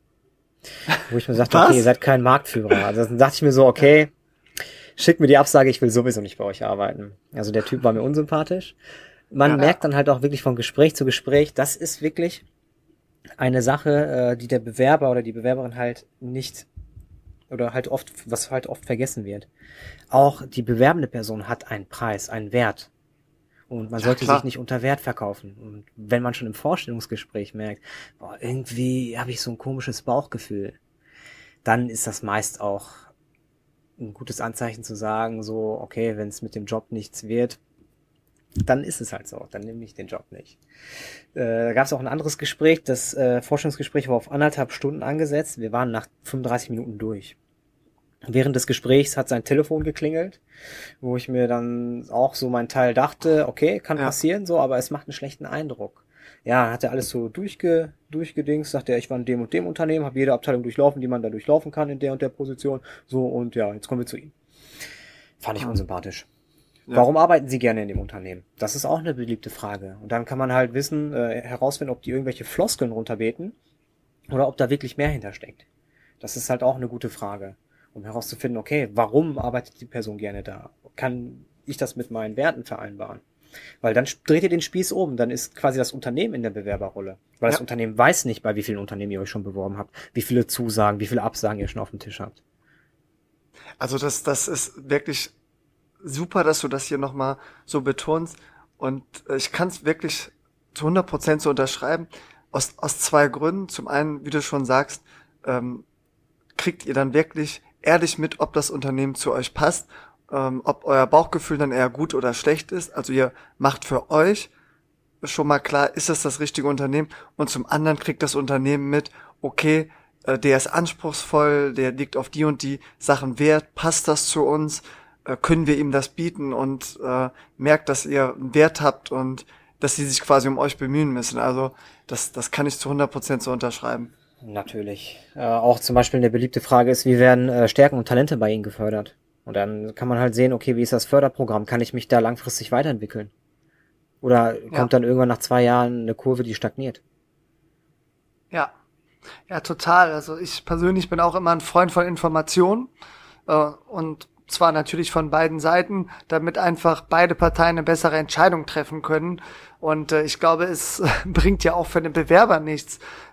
Wo ich mir sagte, Was? okay, ihr seid kein Marktführer. Also dann dachte ich mir so, okay, schickt mir die Absage, ich will sowieso nicht bei euch arbeiten. Also der Typ war mir unsympathisch. Man Ja. merkt dann halt auch wirklich von Gespräch zu Gespräch, das ist wirklich eine Sache, äh, die der Bewerber oder die Bewerberin halt nicht oder halt oft, was halt oft vergessen wird. Auch die bewerbende Person hat einen Preis, einen Wert. Und man Ja, sollte klar. sich nicht unter Wert verkaufen. Und wenn man schon im Vorstellungsgespräch merkt, boah, irgendwie habe ich so ein komisches Bauchgefühl, dann ist das meist auch ein gutes Anzeichen zu sagen, so, okay, wenn es mit dem Job nichts wird, dann ist es halt so, dann nehme ich den Job nicht. Äh, da gab es auch ein anderes Gespräch, das äh, Forschungsgespräch war auf anderthalb Stunden angesetzt, wir waren nach fünfunddreißig Minuten durch. Während des Gesprächs hat sein Telefon geklingelt, wo ich mir dann auch so mein Teil dachte, okay, kann Ja. passieren so, aber es macht einen schlechten Eindruck. Ja, hat er alles so durchge, durchgedingst, sagte er, ich war in dem und dem Unternehmen, habe jede Abteilung durchlaufen, die man da durchlaufen kann in der und der Position, so, und ja, jetzt kommen wir zu ihm. Fand ich Hm. unsympathisch. Ja. Warum arbeiten Sie gerne in dem Unternehmen? Das ist auch eine beliebte Frage. Und dann kann man halt wissen, äh, herausfinden, ob die irgendwelche Floskeln runterbeten oder ob da wirklich mehr hintersteckt. Das ist halt auch eine gute Frage, um herauszufinden, okay, warum arbeitet die Person gerne da? Kann ich das mit meinen Werten vereinbaren? Weil dann dreht ihr den Spieß um, dann ist quasi das Unternehmen in der Bewerberrolle. Weil das Ja. Unternehmen weiß nicht, bei wie vielen Unternehmen ihr euch schon beworben habt, wie viele Zusagen, wie viele Absagen ihr schon auf dem Tisch habt. Also das, das ist wirklich super, dass du das hier nochmal so betonst. Und äh, ich kann es wirklich zu hundert Prozent so unterschreiben. Aus, aus zwei Gründen. Zum einen, wie du schon sagst, ähm, kriegt ihr dann wirklich ehrlich mit, ob das Unternehmen zu euch passt, ähm, ob euer Bauchgefühl dann eher gut oder schlecht ist. Also ihr macht für euch schon mal klar, ist das das richtige Unternehmen? Und zum anderen kriegt das Unternehmen mit, okay, äh, der ist anspruchsvoll, der liegt auf die und die Sachen Wert, passt das zu uns? Äh, können wir ihm das bieten? Und äh, merkt, dass ihr einen Wert habt und dass sie sich quasi um euch bemühen müssen. Also das, das kann ich zu hundert Prozent so unterschreiben. Natürlich. Äh, auch zum Beispiel eine beliebte Frage ist, wie werden äh, Stärken und Talente bei Ihnen gefördert? Und dann kann man halt sehen, okay, wie ist das Förderprogramm? Kann ich mich da langfristig weiterentwickeln? Oder kommt Ja. dann irgendwann nach zwei Jahren eine Kurve, die stagniert? Ja, ja, total. Also ich persönlich bin auch immer ein Freund von Informationen äh, und zwar natürlich von beiden Seiten, damit einfach beide Parteien eine bessere Entscheidung treffen können. Und äh, ich glaube, es bringt ja auch für den Bewerber nichts,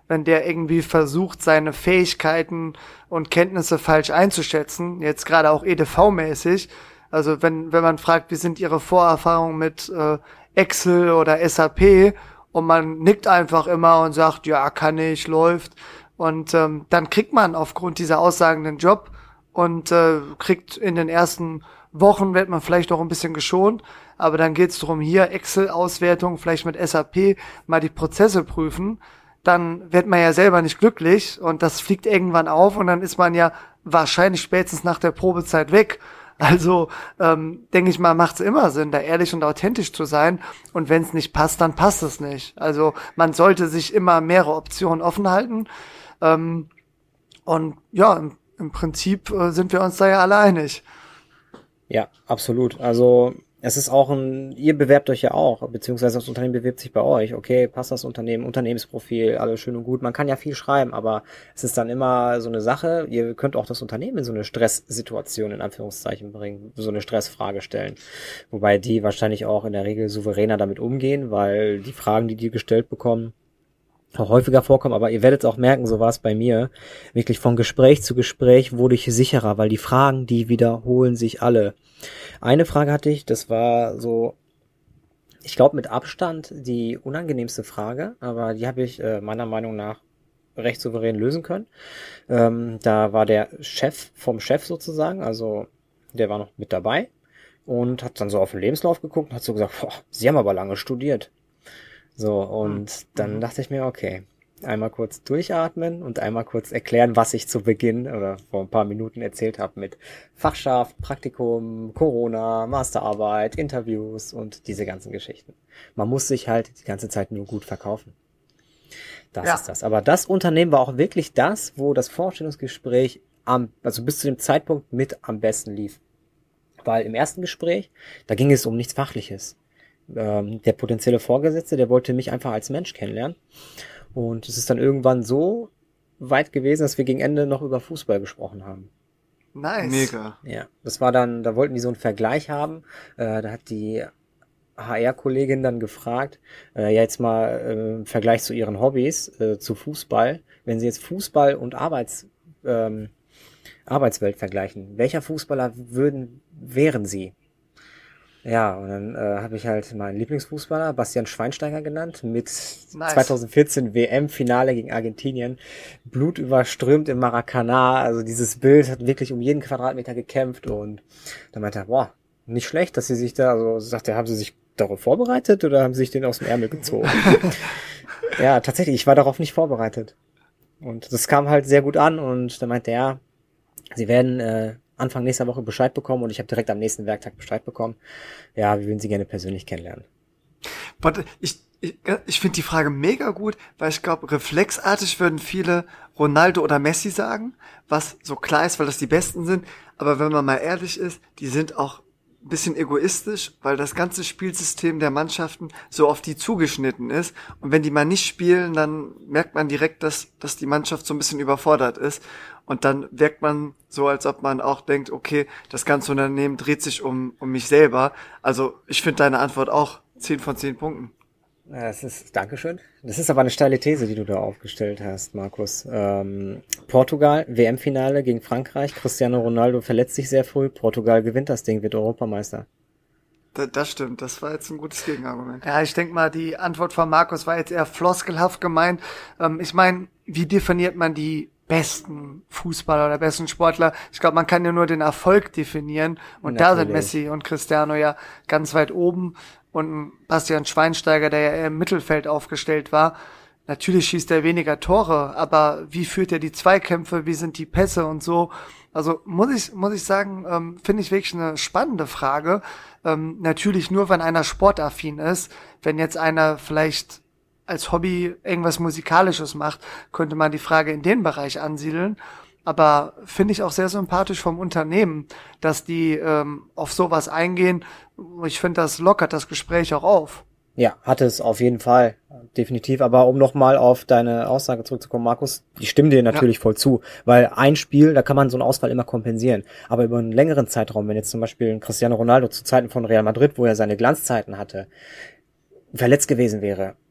wenn der irgendwie versucht, seine Fähigkeiten und Kenntnisse falsch einzuschätzen, jetzt gerade auch E D V-mäßig. Also wenn wenn man fragt, wie sind Ihre Vorerfahrungen mit äh, Excel oder S A P, und man nickt einfach immer und sagt, ja, kann ich, läuft. Und ähm, dann kriegt man aufgrund dieser Aussagen den Job und äh, kriegt in den ersten Wochen, wird man vielleicht auch ein bisschen geschont, aber dann geht's darum, hier Excel-Auswertung, vielleicht mit S A P mal die Prozesse prüfen. Dann wird man ja selber nicht glücklich und das fliegt irgendwann auf und dann ist man ja wahrscheinlich spätestens nach der Probezeit weg. Also ähm, denke ich mal, macht es immer Sinn, da ehrlich und authentisch zu sein. Und wenn es nicht passt, dann passt es nicht. Also man sollte sich immer mehrere Optionen offen halten. Ähm, und ja, im, im Prinzip äh, sind wir uns da ja alle einig. Ja, absolut. Also es ist auch ein, ihr bewerbt euch ja auch, beziehungsweise das Unternehmen bewirbt sich bei euch. Okay, passt das Unternehmen, Unternehmensprofil, alles schön und gut. Man kann ja viel schreiben, aber es ist dann immer so eine Sache, ihr könnt auch das Unternehmen in so eine Stresssituation in Anführungszeichen bringen, so eine Stressfrage stellen. Wobei die wahrscheinlich auch in der Regel souveräner damit umgehen, weil die Fragen, die die gestellt bekommen, auch häufiger vorkommen, aber ihr werdet auch merken, so war es bei mir, wirklich von Gespräch zu Gespräch wurde ich sicherer, weil die Fragen, die wiederholen sich alle. Eine Frage hatte ich, das war so, ich glaube mit Abstand die unangenehmste Frage, aber die habe ich äh, meiner Meinung nach recht souverän lösen können. Ähm, da war der Chef vom Chef sozusagen, also der war noch mit dabei und hat dann so auf den Lebenslauf geguckt und hat so gesagt, boah, Sie haben aber lange studiert. So, und dann dachte ich mir, okay, einmal kurz durchatmen und einmal kurz erklären, was ich zu Beginn oder vor ein paar Minuten erzählt habe mit Fachschaft, Praktikum, Corona, Masterarbeit, Interviews und diese ganzen Geschichten. Man muss sich halt die ganze Zeit nur gut verkaufen. Das ja. ist das. Aber das Unternehmen war auch wirklich das, wo das Vorstellungsgespräch am, also bis zu dem Zeitpunkt mit am besten lief. Weil im ersten Gespräch, da ging es um nichts Fachliches. Ähm, der potenzielle Vorgesetzte, der wollte mich einfach als Mensch kennenlernen. Und es ist dann irgendwann so weit gewesen, dass wir gegen Ende noch über Fußball gesprochen haben. Nice. Mega. Ja, das war dann, da wollten die so einen Vergleich haben. Äh, da hat die H R-Kollegin dann gefragt, äh, ja jetzt mal äh, im Vergleich zu ihren Hobbys, äh, zu Fußball. Wenn sie jetzt Fußball und Arbeits, ähm, Arbeitswelt vergleichen, welcher Fußballer würden, wären sie? Ja, und dann äh, habe ich halt meinen Lieblingsfußballer, Bastian Schweinsteiger, genannt, mit nice. zwanzig vierzehn W M-Finale gegen Argentinien, blutüberströmt im Maracanã, also dieses Bild hat wirklich um jeden Quadratmeter gekämpft und dann meinte er, boah, nicht schlecht, dass sie sich da, also sagt er, haben sie sich darauf vorbereitet oder haben sie sich den aus dem Ärmel gezogen? Ja, tatsächlich, ich war darauf nicht vorbereitet. Und das kam halt sehr gut an und dann meinte er, sie werden äh, Anfang nächster Woche Bescheid bekommen und ich habe direkt am nächsten Werktag Bescheid bekommen. Ja, wir würden Sie gerne persönlich kennenlernen. But ich ich, ich finde die Frage mega gut, weil ich glaube, reflexartig würden viele Ronaldo oder Messi sagen, was so klar ist, weil das die Besten sind. Aber wenn man mal ehrlich ist, die sind auch ein bisschen egoistisch, weil das ganze Spielsystem der Mannschaften so auf die zugeschnitten ist. Und wenn die mal nicht spielen, dann merkt man direkt, dass, dass die Mannschaft so ein bisschen überfordert ist. Und dann wirkt man so, als ob man auch denkt, okay, das ganze Unternehmen dreht sich um, um mich selber. Also ich finde deine Antwort auch zehn von zehn Punkten. Ja, das ist, Dankeschön. Das ist aber eine steile These, die du da aufgestellt hast, Markus. Ähm, Portugal, W M-Finale gegen Frankreich. Cristiano Ronaldo verletzt sich sehr früh. Portugal gewinnt das Ding, wird Europameister. Da, das stimmt, das war jetzt ein gutes Gegenargument. Ja, ich denke mal, die Antwort von Markus war jetzt eher floskelhaft gemeint. Ähm, ich meine, wie definiert man die besten Fußballer oder besten Sportler? Ich glaube, man kann ja nur den Erfolg definieren. Und Natürlich. Da sind Messi und Cristiano ja ganz weit oben. Und Bastian Schweinsteiger, der ja eher im Mittelfeld aufgestellt war, natürlich schießt er weniger Tore, aber wie führt er die Zweikämpfe, wie sind die Pässe und so? Also muss ich muss ich sagen, ähm, finde ich wirklich eine spannende Frage. Ähm, natürlich nur, wenn einer sportaffin ist. Wenn jetzt einer vielleicht als Hobby irgendwas Musikalisches macht, könnte man die Frage in den Bereich ansiedeln. Aber finde ich auch sehr sympathisch vom Unternehmen, dass die ähm, auf sowas eingehen. Ich finde, das lockert das Gespräch auch auf. Ja, hatte es auf jeden Fall, definitiv. Aber um nochmal auf deine Aussage zurückzukommen, Markus, ich stimme dir natürlich ja. voll zu. Weil ein Spiel, da kann man so einen Ausfall immer kompensieren. Aber über einen längeren Zeitraum, wenn jetzt zum Beispiel ein Cristiano Ronaldo zu Zeiten von Real Madrid, wo er seine Glanzzeiten hatte, verletzt gewesen wäre,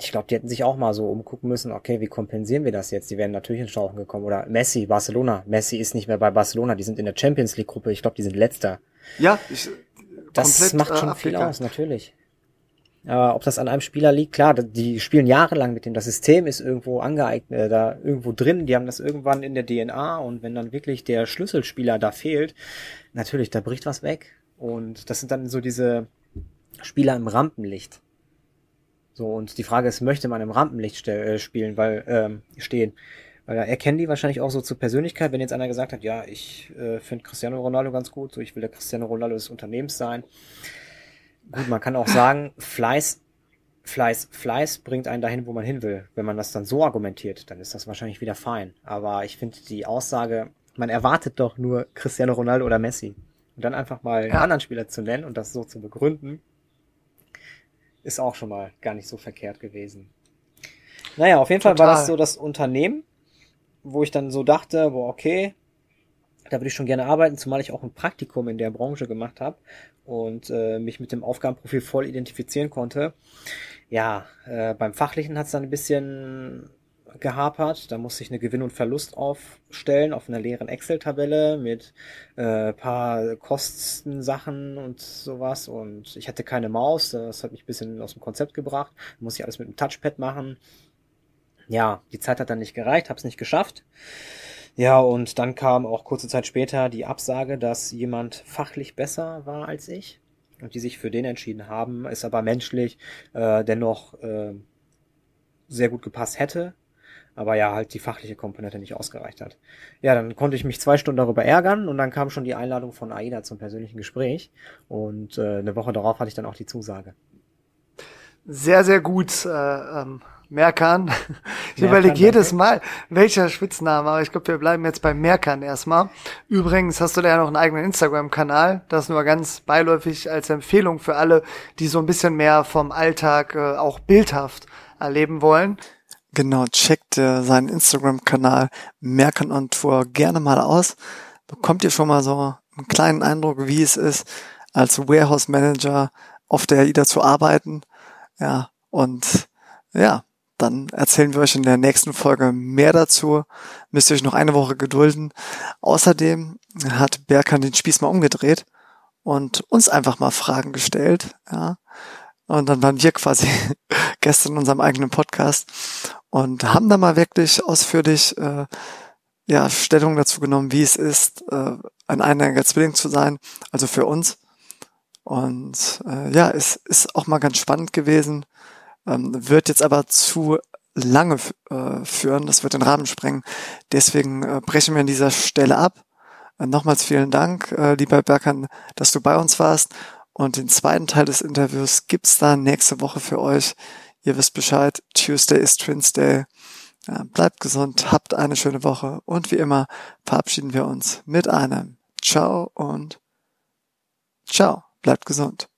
ich glaube, die hätten sich auch mal so umgucken müssen, okay, wie kompensieren wir das jetzt? Die wären natürlich ins Stauchen gekommen. Oder Messi, Barcelona. Messi ist nicht mehr bei Barcelona, die sind in der Champions League Gruppe. Ich glaube, die sind letzter. Ja, ich, das komplett, macht schon äh, viel Afrika. aus, natürlich. Aber ob das an einem Spieler liegt, klar, die spielen jahrelang mit dem, das System ist irgendwo angeeignet, äh, da irgendwo drin, die haben das irgendwann in der D N A und wenn dann wirklich der Schlüsselspieler da fehlt, natürlich, da bricht was weg. Und das sind dann so diese Spieler im Rampenlicht. So, und die Frage ist, möchte man im Rampenlicht ste- äh, spielen, weil, ähm, stehen? Weil er erkennen die wahrscheinlich auch so zur Persönlichkeit, wenn jetzt einer gesagt hat, ja, ich äh, finde Cristiano Ronaldo ganz gut, so ich will der Cristiano Ronaldo des Unternehmens sein. Gut, man kann auch sagen, Fleiß, Fleiß, Fleiß bringt einen dahin, wo man hin will. Wenn man das dann so argumentiert, dann ist das wahrscheinlich wieder fein. Aber ich finde die Aussage, man erwartet doch nur Cristiano Ronaldo oder Messi. Und dann einfach mal einen Ja. anderen Spieler zu nennen und das so zu begründen, ist auch schon mal gar nicht so verkehrt gewesen. Naja, auf jeden Fall war Total. das so das Unternehmen, wo ich dann so dachte, boah, okay, da würde ich schon gerne arbeiten, zumal ich auch ein Praktikum in der Branche gemacht habe und äh, mich mit dem Aufgabenprofil voll identifizieren konnte. Ja, äh, beim Fachlichen hat es dann ein bisschen gehapert. Da musste ich eine Gewinn- und Verlust aufstellen auf einer leeren Excel-Tabelle mit äh, paar Kostensachen und sowas. Und ich hatte keine Maus, das hat mich ein bisschen aus dem Konzept gebracht. Da musste ich alles mit dem Touchpad machen. Ja, die Zeit hat dann nicht gereicht, hab's nicht geschafft. Ja, und dann kam auch kurze Zeit später die Absage, dass jemand fachlich besser war als ich und die sich für den entschieden haben, es aber menschlich äh, dennoch äh, sehr gut gepasst hätte, aber ja, halt die fachliche Komponente nicht ausgereicht hat. Ja, dann konnte ich mich zwei Stunden darüber ärgern und dann kam schon die Einladung von AIDA zum persönlichen Gespräch und äh, eine Woche darauf hatte ich dann auch die Zusage. Sehr, sehr gut, äh, ähm, Merkan. Ich Merkan, überlege jedes danke. Mal, welcher Spitzname, aber ich glaube, wir bleiben jetzt bei Merkan erstmal. Übrigens hast du da ja noch einen eigenen Instagram-Kanal, das nur ganz beiläufig als Empfehlung für alle, die so ein bisschen mehr vom Alltag äh, auch bildhaft erleben wollen. Genau, checkt äh, seinen Instagram-Kanal Merkan on Tour gerne mal aus. Bekommt ihr schon mal so einen kleinen Eindruck, wie es ist, als Warehouse Manager auf der AIDA zu arbeiten. Ja, und ja, dann erzählen wir euch in der nächsten Folge mehr dazu. Müsst ihr euch noch eine Woche gedulden. Außerdem hat Berkan den Spieß mal umgedreht und uns einfach mal Fragen gestellt. Ja, und dann waren wir quasi gestern in unserem eigenen Podcast und haben da mal wirklich ausführlich äh, ja Stellung dazu genommen, wie es ist, äh, ein einjähriger Zwilling zu sein, also für uns. Und äh, ja, es ist auch mal ganz spannend gewesen, ähm, wird jetzt aber zu lange f- äh, führen, das wird den Rahmen sprengen. Deswegen äh, brechen wir an dieser Stelle ab. Äh, nochmals vielen Dank, äh, lieber Berkan, dass du bei uns warst. Und den zweiten Teil des Interviews gibt's dann nächste Woche für euch. Ihr wisst Bescheid, Tuesday ist Twins Day. Ja, bleibt gesund, habt eine schöne Woche und wie immer verabschieden wir uns mit einem Ciao und Ciao, bleibt gesund.